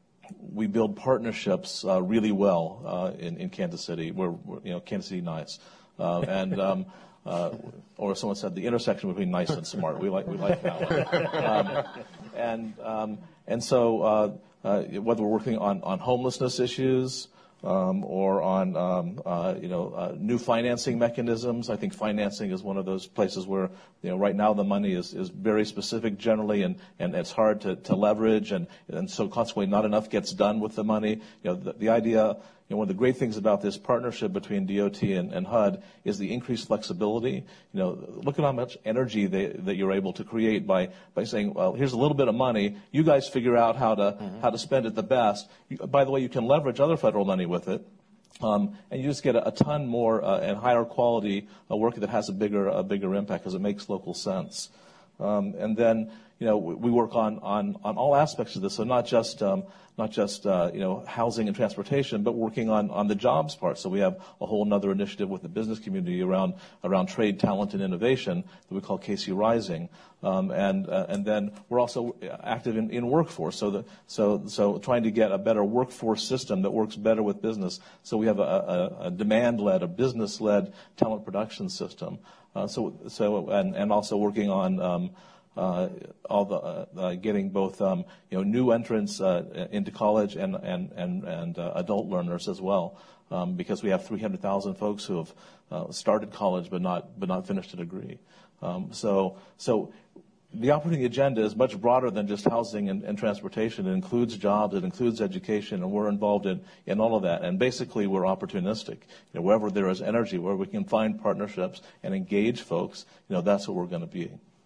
We build partnerships uh, really well uh, in, in Kansas City. We're, we're you know Kansas City nice, uh, and um, uh, or someone said the intersection between nice and smart. We like we like that one. Um, and um, and so uh, uh, whether we're working on, on homelessness issues um, or on um, uh, you know uh, new financing mechanisms, I think financing is one of those places where you know right now the money is, is very specific generally, and, and it's hard to, to leverage, and, and so consequently not enough gets done with the money. You know the, the idea. You know, one of the great things about this partnership between D O T and, and H U D is the increased flexibility. You know, look at how much energy they, that you're able to create by, by saying, well, here's a little bit of money. You guys figure out how to mm-hmm. how to spend it the best. You, by the way, you can leverage other federal money with it, um, and you just get a, a ton more uh, and higher quality uh, work that has a bigger a bigger impact because it makes local sense. Um, and then, you know, we, we work on, on, on all aspects of this, so not just um, not just uh, you know housing and transportation, but working on, on the jobs part. So we have a whole other initiative with the business community around around trade, talent, and innovation that we call K C Rising. Um, and uh, and then we're also active in, in workforce. So the, so so trying to get a better workforce system that works better with business. So we have a, a, a demand-led, a business-led talent production system. Uh, so so and, and also working on um, uh, all the uh, uh, getting both um, you know new entrants uh, into college and and and and uh, adult learners as well, um, because we have three hundred thousand folks who have uh, started college but not but not finished a degree. Um, so so. The opportunity agenda is much broader than just housing and, and transportation. It includes jobs, it includes education, and we're involved in, in all of that. And basically, we're opportunistic. You know, wherever there is energy, where we can find partnerships and engage folks, you know, that's what we're going to be.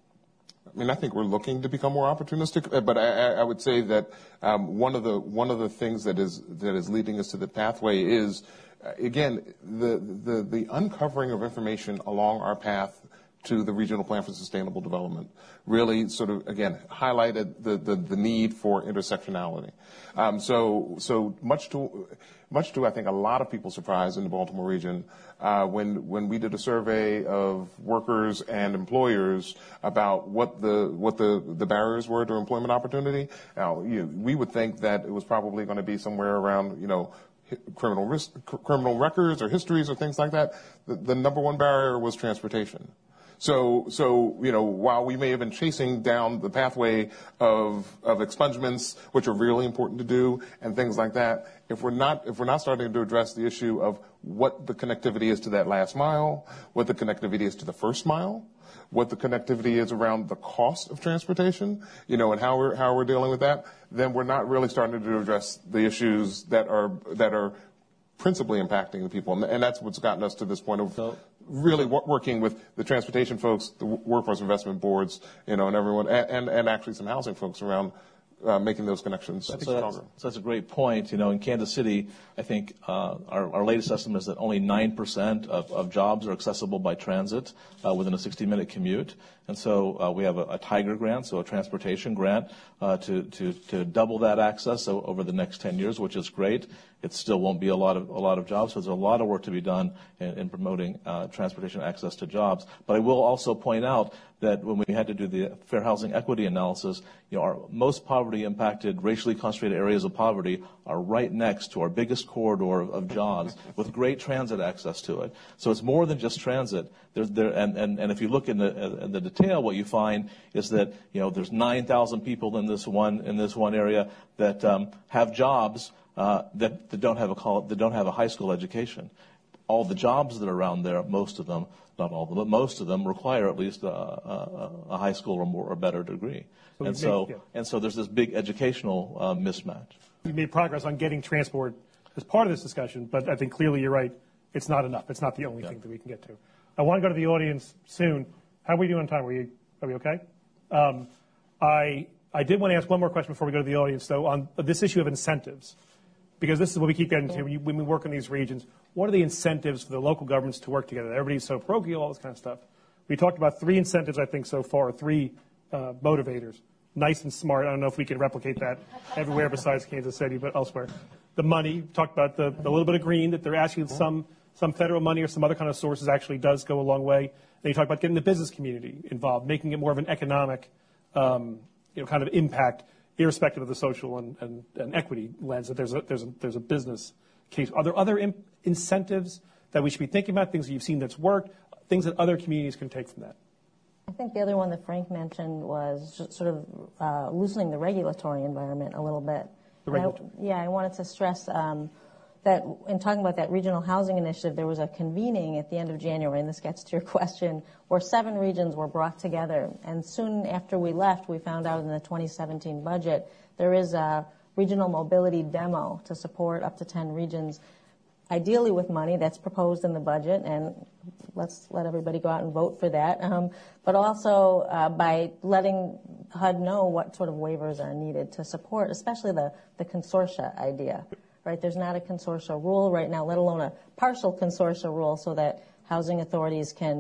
I mean, I think we're looking to become more opportunistic, but I, I would say that um, one of the one of the things that is that is leading us to the pathway is, uh, again, the, the the uncovering of information along our path to the Regional Plan for Sustainable Development really sort of, again, highlighted the, the, the need for intersectionality. Um, so so much to, much to, I think, a lot of people's surprise in the Baltimore region, uh, when when we did a survey of workers and employers about what the what the, the barriers were to employment opportunity. Now, you, we would think that it was probably going to be somewhere around, you know, criminal risk, criminal records or histories or things like that. The, the number one barrier was transportation. So, so you know, while we may have been chasing down the pathway of of expungements, which are really important to do, and things like that, if we're not if we're not starting to address the issue of what the connectivity is to that last mile, what the connectivity is to the first mile, what the connectivity is around the cost of transportation, you know, and how we're how we're dealing with that, then we're not really starting to address the issues that are that are principally impacting the people, and that's what's gotten us to this point of really working with the transportation folks, the workforce investment boards, you know, and everyone, and, and actually some housing folks around uh, making those connections so stronger. That's, so that's a great point. You know, in Kansas City, I think uh, our, our latest estimate is that only nine percent of, of jobs are accessible by transit uh, within a sixty-minute commute. And so uh, we have a, a TIGER grant, so a transportation grant, uh, to, to, to double that access over the next ten years, which is great. It still won't be a lot of a lot of jobs, so there's a lot of work to be done in, in promoting uh, transportation access to jobs. But I will also point out that when we had to do the fair housing equity analysis, you know, our most poverty-impacted, racially concentrated areas of poverty are right next to our biggest corridor of, of jobs, with great transit access to it. So it's more than just transit. There's, there, and, and, and if you look in the, in the detail, what you find is that, you know, there's nine thousand people in this one in this one area that um, have jobs uh, that, that don't have a college, that don't have a high school education. All the jobs that are around there, most of them, not all of them, but most of them require at least a, a, a high school or more or better degree. So and so, made, yeah. and so there's this big educational uh, mismatch. We made progress on getting transport as part of this discussion, but I think clearly you're right. It's not enough. It's not the only yeah. thing that we can get to. I want to go to the audience soon. How are we doing on time? Are we, are we okay? Um, I, I did want to ask one more question before we go to the audience, though, on this issue of incentives, because this is what we keep getting to when, you, when we work in these regions. What are the incentives for the local governments to work together? Everybody's so parochial, all this kind of stuff. We talked about three incentives, I think, so far, three uh, motivators. Nice and smart. I don't know if we can replicate that everywhere besides Kansas City, but elsewhere. The money, talked about the, the little bit of green, that they're asking some, some federal money or some other kind of sources actually does go a long way. Then you talk about getting the business community involved, making it more of an economic um, you know, kind of impact, irrespective of the social and, and, and equity lens, that there's a, there's, a, there's a business case. Are there other imp- incentives that we should be thinking about, things that you've seen that's worked, things that other communities can take from that? I think the other one that Frank mentioned was just sort of uh, loosening the regulatory environment a little bit. The regulatory. I, yeah, I wanted to stress um, that in talking about that regional housing initiative, there was a convening at the end of January, and this gets to your question, where seven regions were brought together. And soon after we left, we found out in the twenty seventeen budget, there is a regional mobility demo to support up to ten regions, ideally with money that's proposed in the budget, and let's let everybody go out and vote for that, um, but also uh, by letting H U D know what sort of waivers are needed to support, especially the, the consortia idea, right? There's not a consortia rule right now, let alone a partial consortia rule, so that housing authorities can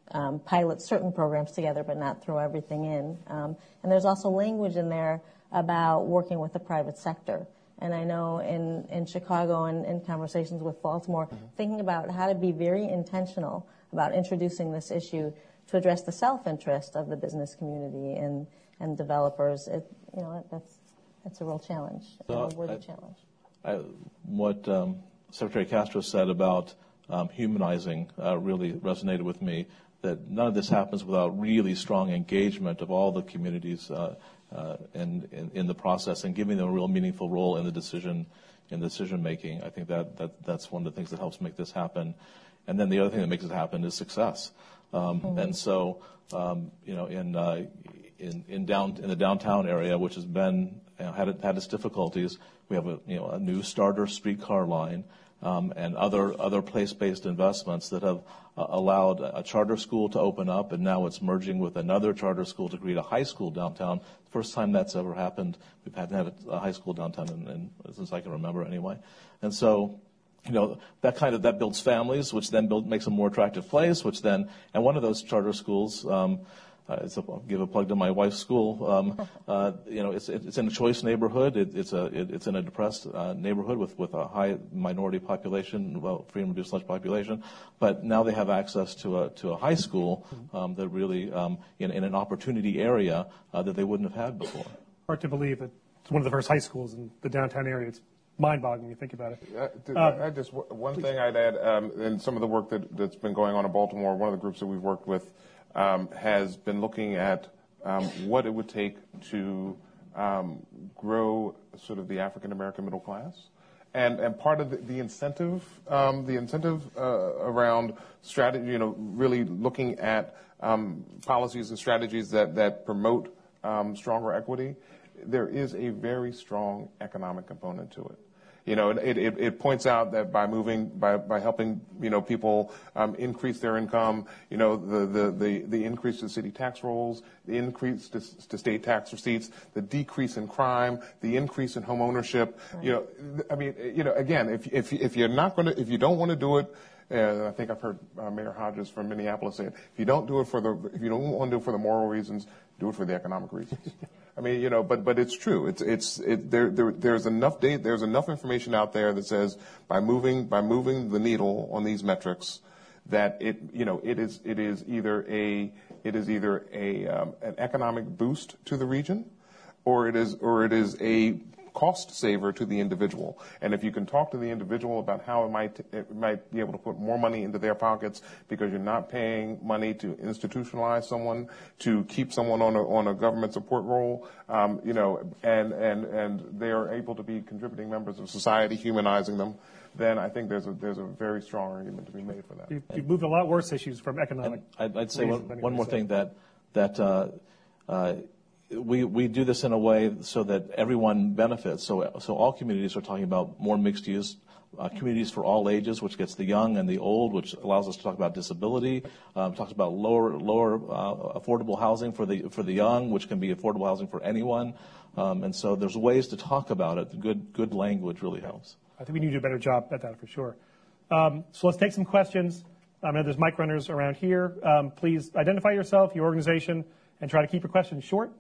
um, pilot certain programs together but not throw everything in. Um, and there's also language in there about working with the private sector. And I know in, in Chicago and in conversations with Baltimore, mm-hmm. thinking about how to be very intentional about introducing this issue to address the self-interest of the business community and, and developers, it, you know, that's, that's a real challenge, so a worthy I, challenge. I, what um, Secretary Castro said about um, humanizing uh, really resonated with me, that none of this happens without really strong engagement of all the communities uh, uh, in, in, in the process and giving them a real meaningful role in the decision in decision making. I think that, that that's one of the things that helps make this happen. And then the other thing that makes it happen is success. Um, mm-hmm. And so, um, you know, in uh, in in down in the downtown area, which has been you know, had had its difficulties, we have a you know a new starter streetcar line um, and other other place-based investments that have uh, allowed a charter school to open up, and now it's merging with another charter school to create a high school downtown. First time that's ever happened. We've hadn't had a high school downtown in, in, since I can remember, anyway. And so. You know, that kind of, that builds families, which then build, makes a more attractive place, which then, and one of those charter schools, um, uh, it's a, I'll give a plug to my wife's school, um, uh, you know, it's, it's in a choice neighborhood. It, it's a, it, it's in a depressed uh, neighborhood with, with a high minority population, well, free and reduced lunch population. But now they have access to a, to a high school, um, that really, um, in, in an opportunity area, uh, that they wouldn't have had before. Hard to believe that it's one of the first high schools in the downtown area. It's mind-boggling when you think about it. Uh, uh, I just one please. thing I'd add, um, in some of the work that, that's been going on in Baltimore, one of the groups that we've worked with um, has been looking at um, what it would take to um, grow sort of the African American middle class, and and part of the, the incentive, um, the incentive uh, around strategy, you know, really looking at um, policies and strategies that that promote um, stronger equity. There is a very strong economic component to it. You know, it, it, it points out that by moving, by, by helping, you know, people um, increase their income, you know, the, the, the, the increase to city tax rolls, the increase to, to state tax receipts, the decrease in crime, the increase in home ownership. Right. You know, I mean, you know, again, if, if, if you're not going to, if you don't want to do it, uh, I think I've heard uh, Mayor Hodges from Minneapolis say it, if you don't do it for the, if you don't want to do it for the moral reasons, do it for the economic reasons. I mean, you know, but but it's true. It's it's it, there, there there's enough data, there's enough information out there that says by moving by moving the needle on these metrics, that it you know it is it is either a it is either a um, an economic boost to the region, or it is or it is a cost saver to the individual. And if you can talk to the individual about how it might it might be able to put more money into their pockets because you're not paying money to institutionalize someone, to keep someone on a on a government support role, um, you know, and and and they are able to be contributing members of society, humanizing them, then I think there's a there's a very strong argument to be made for that. You've, you've moved a lot worse issues from economic. I'd, I'd say one, one more thing that that. Uh, uh, We we do this in a way so that everyone benefits. So so all communities are talking about more mixed use, uh, communities for all ages, which gets the young and the old, which allows us to talk about disability. Um, talks about lower lower uh, affordable housing for the for the young, which can be affordable housing for anyone. Um, and so there's ways to talk about it. Good good language really helps. I think we need to do a better job at that for sure. Um, so let's take some questions. I know there's mic runners around here. Um, please identify yourself, your organization, and try to keep your questions short.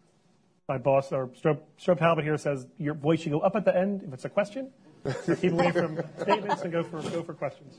My boss, or Strobe, Strobe Talbot here, says your voice should go up at the end if it's a question. So keep away from statements and go for go for questions.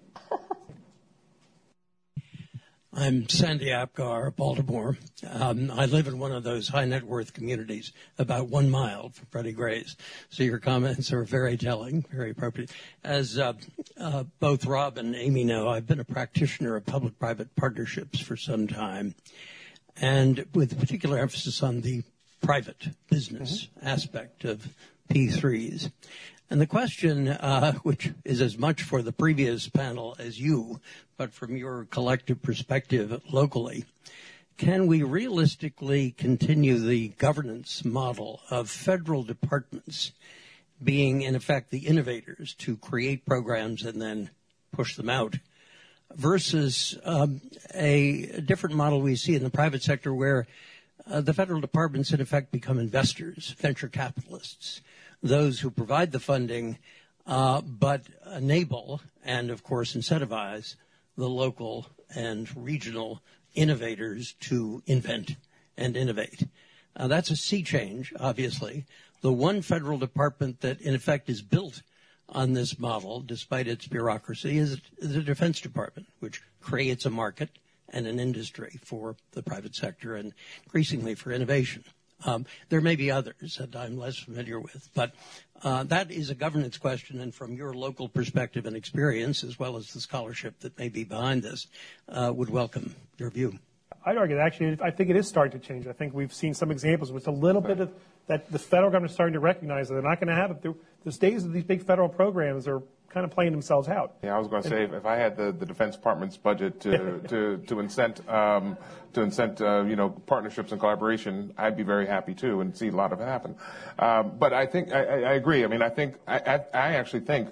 I'm Sandy Apgar, Baltimore. Um, I live in one of those high net worth communities, about one mile from Freddie Gray's. So your comments are very telling, very appropriate. As uh, uh, both Rob and Amy know, I've been a practitioner of public-private partnerships for some time, and with particular emphasis on the private business mm-hmm. aspect of P threes. And the question, uh, which is as much for the previous panel as you, but from your collective perspective locally, can we realistically continue the governance model of federal departments being, in effect, the innovators to create programs and then push them out, versus um, a different model we see in the private sector where Uh, the federal departments, in effect, become investors, venture capitalists, those who provide the funding, uh, but enable and, of course, incentivize the local and regional innovators to invent and innovate. Uh, that's a sea change, obviously. The one federal department that, in effect, is built on this model, despite its bureaucracy, is the Defense Department, which creates a market and an industry for the private sector and increasingly for innovation. Um, there may be others that I'm less familiar with, but uh, that is a governance question, and from your local perspective and experience, as well as the scholarship that may be behind this, uh, would welcome your view. I'd argue that actually, I think it is starting to change. I think we've seen some examples with a little bit of that the federal government is starting to recognize that they're not going to have it. There, there's days that these big federal programs are kind of playing themselves out. Yeah, I was going to say, if, if I had the, the Defense Department's budget to to to incent um, to incent uh, you know partnerships and collaboration, I'd be very happy too and see a lot of it happen. Um, but I think I, I agree. I mean, I think I, I, I actually think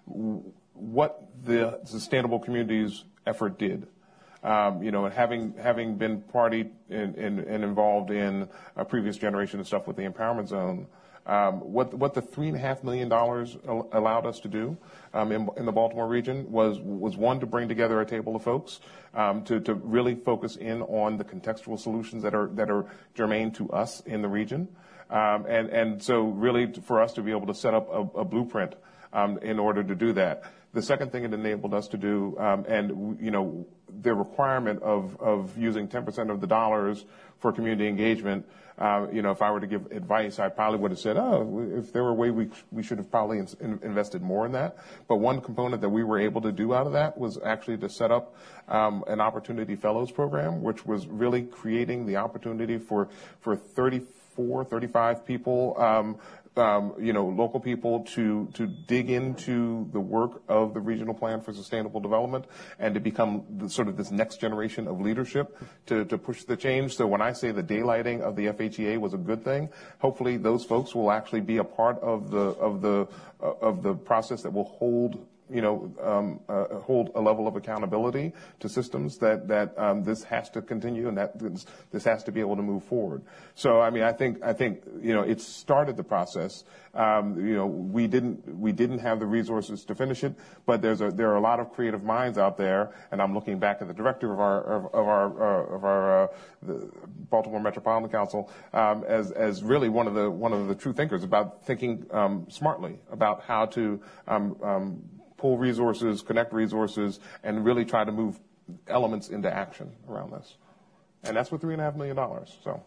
what the Sustainable Communities effort did. Um, you know, having having been party and involved in a previous generation of stuff with the Empowerment Zone, um, what what the three and a half million dollars allowed us to do um, in, in the Baltimore region was was one, to bring together a table of folks um, to to really focus in on the contextual solutions that are that are germane to us in the region, um, and and so really for us to be able to set up a, a blueprint um, in order to do that. The second thing it enabled us to do, um, and you know, the requirement of, of using ten percent of the dollars for community engagement, uh, you know, if I were to give advice, I probably would have said, oh, if there were a way we we should have probably in, invested more in that. But one component that we were able to do out of that was actually to set up um, an Opportunity Fellows program, which was really creating the opportunity for, for thirty-four, thirty-five people, um, Um, you know, local people to to dig into the work of the Regional Plan for Sustainable Development and to become the, sort of this next generation of leadership to, to push the change. So when I say the daylighting of the F H E A was a good thing, hopefully those folks will actually be a part of the of the uh, of the process that will hold. You know, um, uh, hold a level of accountability to systems that that um, this has to continue and that this, this has to be able to move forward. So, I mean, I think I think you know it started the process. Um, you know, we didn't we didn't have the resources to finish it, but there's a there are a lot of creative minds out there, and I'm looking back at the director of our of, of our uh, of our uh, the Baltimore Metropolitan Council um, as as really one of the one of the true thinkers about thinking um, smartly about how to. Um, um, pull resources, connect resources, and really try to move elements into action around this. And that's with three and a half million dollars. So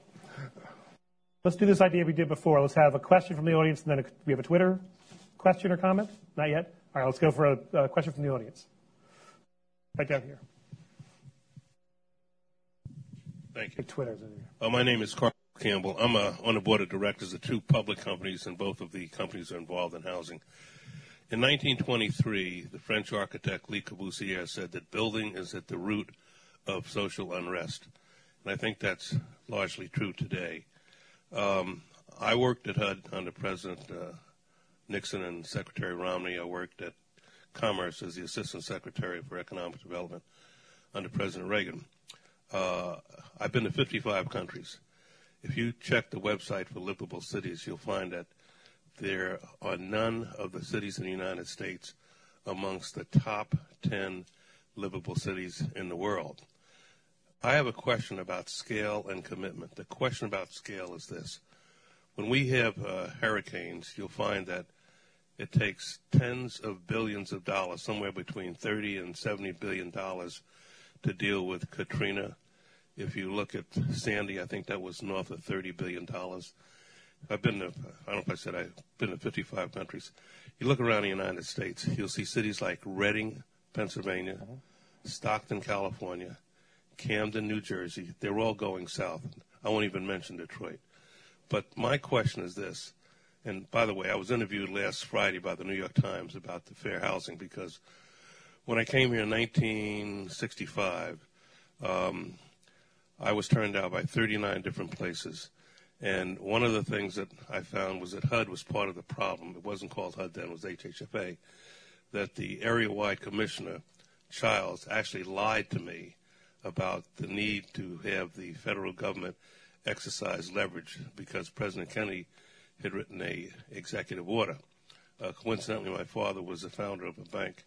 let's do this idea we did before. Let's have a question from the audience, and then a, we have a Twitter question or comment. Not yet. All right, let's go for a, a question from the audience. Right down here. Thank you. Twitter's in here. Uh, my name is Carl Campbell. I'm uh, on the board of directors of two public companies, and both of the companies are involved in housing. In nineteen twenty-three, the French architect Le Corbusier said that building is at the root of social unrest. And I think that's largely true today. Um, I worked at H U D under President uh, Nixon and Secretary Romney. I worked at Commerce as the Assistant Secretary for Economic Development under President Reagan. Uh, I've been to fifty-five countries. If you check the website for livable cities, you'll find that there are none of the cities in the United States amongst the top ten livable cities in the world. I have a question about scale and commitment. The question about scale is this. When we have uh, hurricanes, you'll find that it takes tens of billions of dollars, somewhere between thirty and seventy billion dollars, to deal with Katrina. If you look at Sandy, I think that was north of thirty billion dollars. I've been to, I don't know if I said I've been to fifty-five countries. You look around the United States, you'll see cities like Reading, Pennsylvania, uh-huh. Stockton, California, Camden, New Jersey. They're all going south. I won't even mention Detroit. But my question is this, and by the way, I was interviewed last Friday by the New York Times about the fair housing because when I came here in nineteen sixty-five, um, I was turned out by thirty-nine different places. And one of the things that I found was that H U D was part of the problem. It wasn't called H U D then, it was H H F A. That the area-wide commissioner, Childs, actually lied to me about the need to have the federal government exercise leverage because President Kennedy had written a executive order. Uh, coincidentally, my father was the founder of a bank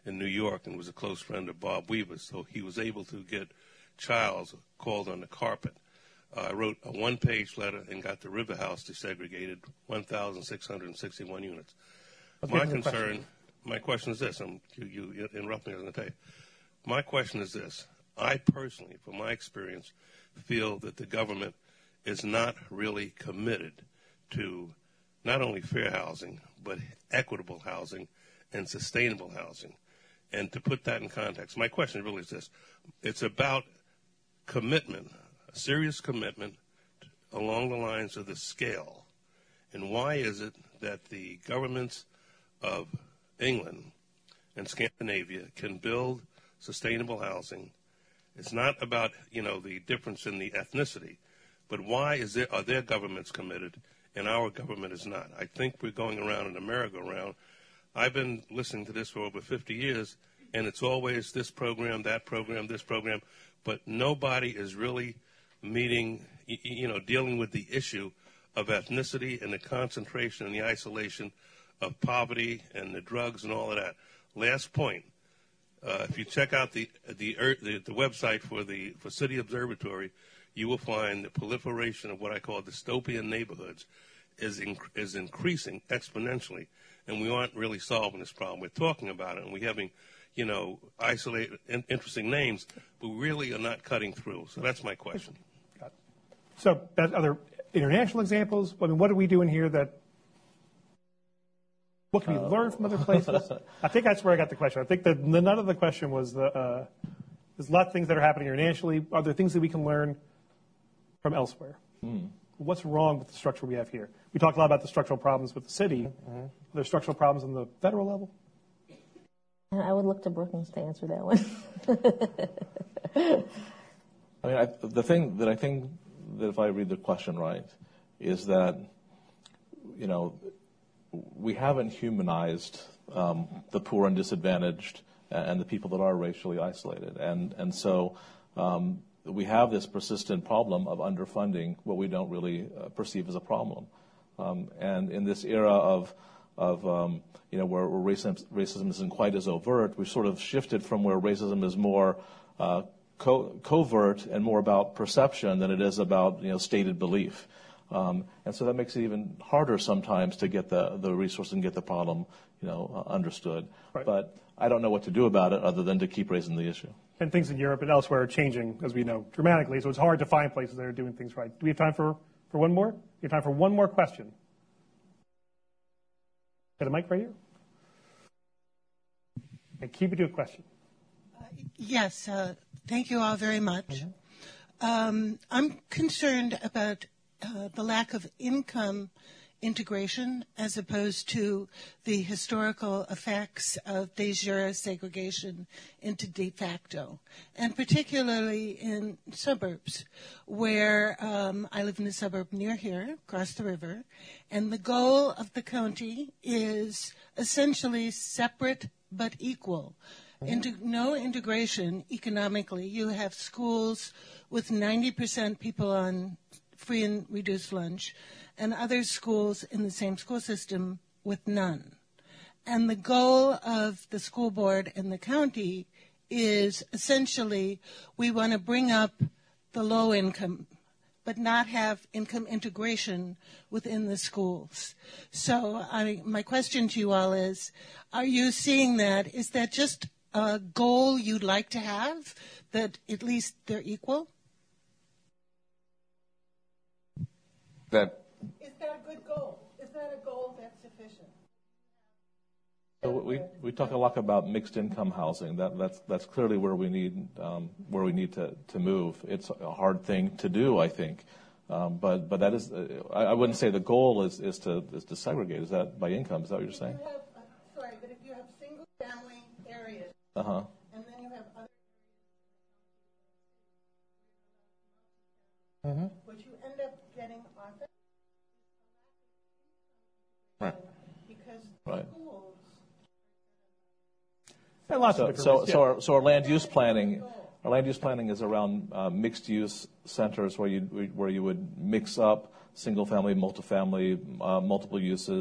in New York and was a close friend of Bob Weaver, so he was able to get Childs called on the carpet. Uh, I wrote a one-page letter and got the River House desegregated, one thousand six hundred sixty-one units. Let's my get to the concern, question. my question is this. I'm, you, you interrupt me, I was going to tell you. My question is this. I personally, from my experience, feel that the government is not really committed to not only fair housing, but equitable housing and sustainable housing. And to put that in context, my question really is this. It's about commitment, a serious commitment along the lines of the scale. And why is it that the governments of England and Scandinavia can build sustainable housing? It's not about, you know, the difference in the ethnicity, but why is there, are their governments committed and our government is not? I think we're going around in a merry-go-round. I've been listening to this for over fifty years, and it's always this program, that program, this program, but nobody is really meeting, you know, dealing with the issue of ethnicity and the concentration and the isolation of poverty and the drugs and all of that. Last point. Uh, if you check out the the, the the website for the for City Observatory, you will find the proliferation of what I call dystopian neighborhoods is in, is increasing exponentially, and we aren't really solving this problem. We're talking about it, and we're having, you know, isolated, in, interesting names, but we really are not cutting through. So that's my question. So, other international examples? I mean, what are we doing here that? What can we uh, learn from other places? I think that's where I got the question. I think that the none of the question was the. Uh, there's a lot of things that are happening internationally. Are there things that we can learn from elsewhere? Hmm. What's wrong with the structure we have here? We talked a lot about the structural problems with the city. Mm-hmm. Are there structural problems on the federal level? I would look to Brookings to answer that one. I mean, I, the thing that I think that if I read the question right is that, you know, we haven't humanized um, the poor and disadvantaged and the people that are racially isolated. And, and so um, we have this persistent problem of underfunding what we don't really uh, perceive as a problem. Um, and in this era of, of um, you know, where, where racism, racism isn't quite as overt, we've sort of shifted from where racism is more uh, co- covert and more about perception than it is about, you know, stated belief. Um, and so that makes it even harder sometimes to get the, the resource and get the problem, you know, uh, understood. Right. But I don't know what to do about it other than to keep raising the issue. And things in Europe and elsewhere are changing, as we know, dramatically. So it's hard to find places that are doing things right. Do we have time for, for one more? We have time for one more question. Got a mic right here? And keep it to a question. Uh, yes. Uh, thank you all very much. Mm-hmm. Um, I'm concerned about Uh, the lack of income integration as opposed to the historical effects of de jure segregation into de facto, and particularly in suburbs where um, I live in a suburb near here, across the river, and the goal of the county is essentially separate but equal. Into, no integration economically. You have schools with ninety percent people on free and reduced lunch, and other schools in the same school system with none. And the goal of the school board and the county is essentially we want to bring up the low income, but not have income integration within the schools. So I, my question to you all is, are you seeing that? Is that just a goal you'd like to have, that at least they're equal? That is that a good goal? Is that a goal that's sufficient? So we we talk a lot about mixed income housing. That that's that's clearly where we need um, where we need to, to move. It's a hard thing to do, I think, um, but but that is uh, I, I wouldn't say the goal is, is to is to segregate. Is that by income? Is that what you're saying? You have, uh, sorry, but if you have single family areas, uh huh, and then you have other areas, mm-hmm. what you end up getting often. Right. Because right. schools. And lots so, of so, yeah. so, our, so our land use planning, our land use planning is around uh, mixed use centers where you where you would mix up single family, multifamily, uh, multiple uses,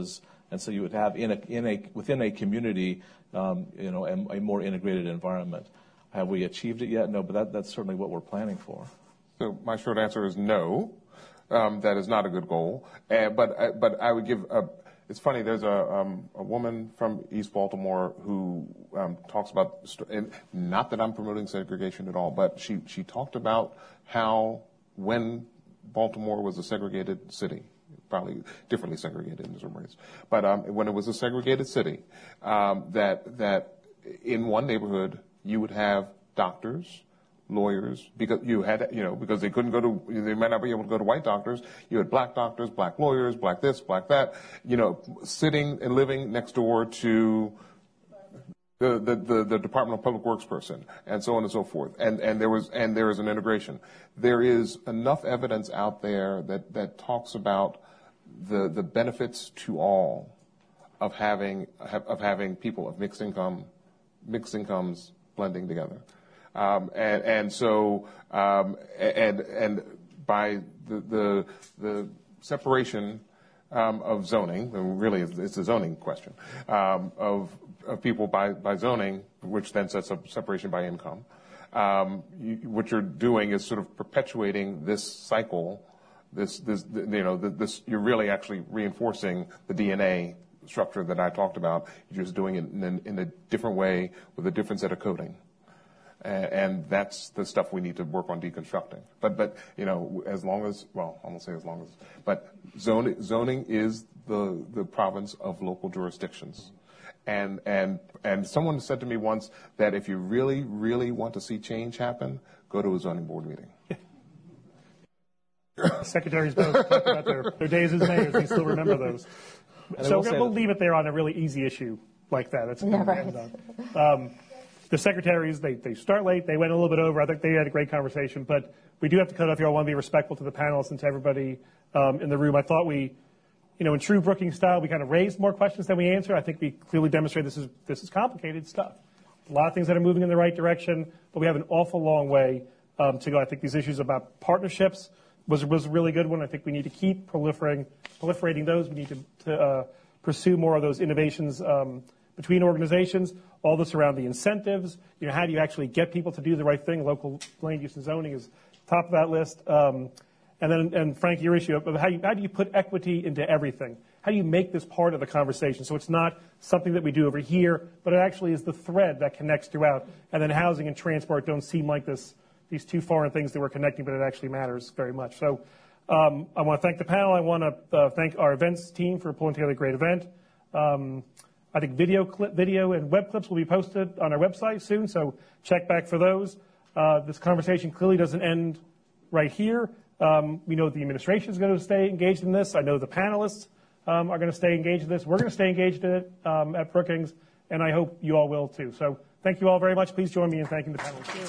And so you would have in a, in a, within a community, um, you know, a, a more integrated environment. Have we achieved it yet? No, but that, that's certainly what we're planning for. So my short answer is no. Um, that is not a good goal. Uh, but uh, but I would give a, it's funny, there's a, um, a woman from East Baltimore who um, talks about, and not that I'm promoting segregation at all, but she, she talked about how when Baltimore was a segregated city, probably differently segregated in some ways, but um, when it was a segregated city, um, that that in one neighborhood you would have doctors, lawyers, because you had, you know, because they couldn't go to, they might not be able to go to white doctors. You had black doctors, black lawyers, black this, black that, you know, sitting and living next door to the, the, the, the Department of Public Works person, and so on and so forth. And, and there was, and there is an integration. There is enough evidence out there that, that talks about the, the benefits to all of having, of having people of mixed income, mixed incomes blending together. Um, and, and so, um, and, and by the, the, the separation, um, of zoning, and really it's a zoning question, um, of, of people by, by zoning, which then sets up separation by income, um, you, what you're doing is sort of perpetuating this cycle, this, this, you know, this, you're really actually reinforcing the D N A structure that I talked about. You're just doing it in, in a different way with a different set of coding. And that's the stuff we need to work on deconstructing. But, but you know, as long as, well, I won't say as long as, but zoning, zoning is the, the province of local jurisdictions. And, and, and someone said to me once that if you really, really want to see change happen, go to a zoning board meeting. Secretaries both talk about their, their days as mayors. They still remember those. And So we'll we'll leave it there on a really easy issue like that. That's Yeah, right. um, the secretaries, they, they start late. They went a little bit over. I think they had a great conversation. But we do have to cut off here. I want to be respectful to the panelists and to everybody um, in the room. I thought we, you know, in true Brookings style, we kind of raised more questions than we answered. I think we clearly demonstrated this is this is complicated stuff. A lot of things that are moving in the right direction, but we have an awful long way um, to go. I think these issues about partnerships was was a really good one. I think we need to keep proliferating proliferating those. We need to, to uh, pursue more of those innovations um, between organizations. All this around the incentives. You know, how do you actually get people to do the right thing? Local land use and zoning is top of that list. Um, and then, and Frank, your issue of how, you, how do you put equity into everything? How do you make this part of the conversation so it's not something that we do over here, but it actually is the thread that connects throughout? And then housing and transport don't seem like this these two foreign things that we're connecting, but it actually matters very much. So um, I want to thank the panel. I want to uh, thank our events team for pulling together a great event. Um, I think video clip, video and web clips will be posted on our website soon, so check back for those. Uh, this conversation clearly doesn't end right here. Um, we know the administration is going to stay engaged in this. I know the panelists um, are going to stay engaged in this. We're going to stay engaged in it um, at Brookings, and I hope you all will too. So thank you all very much. Please join me in thanking the panelists.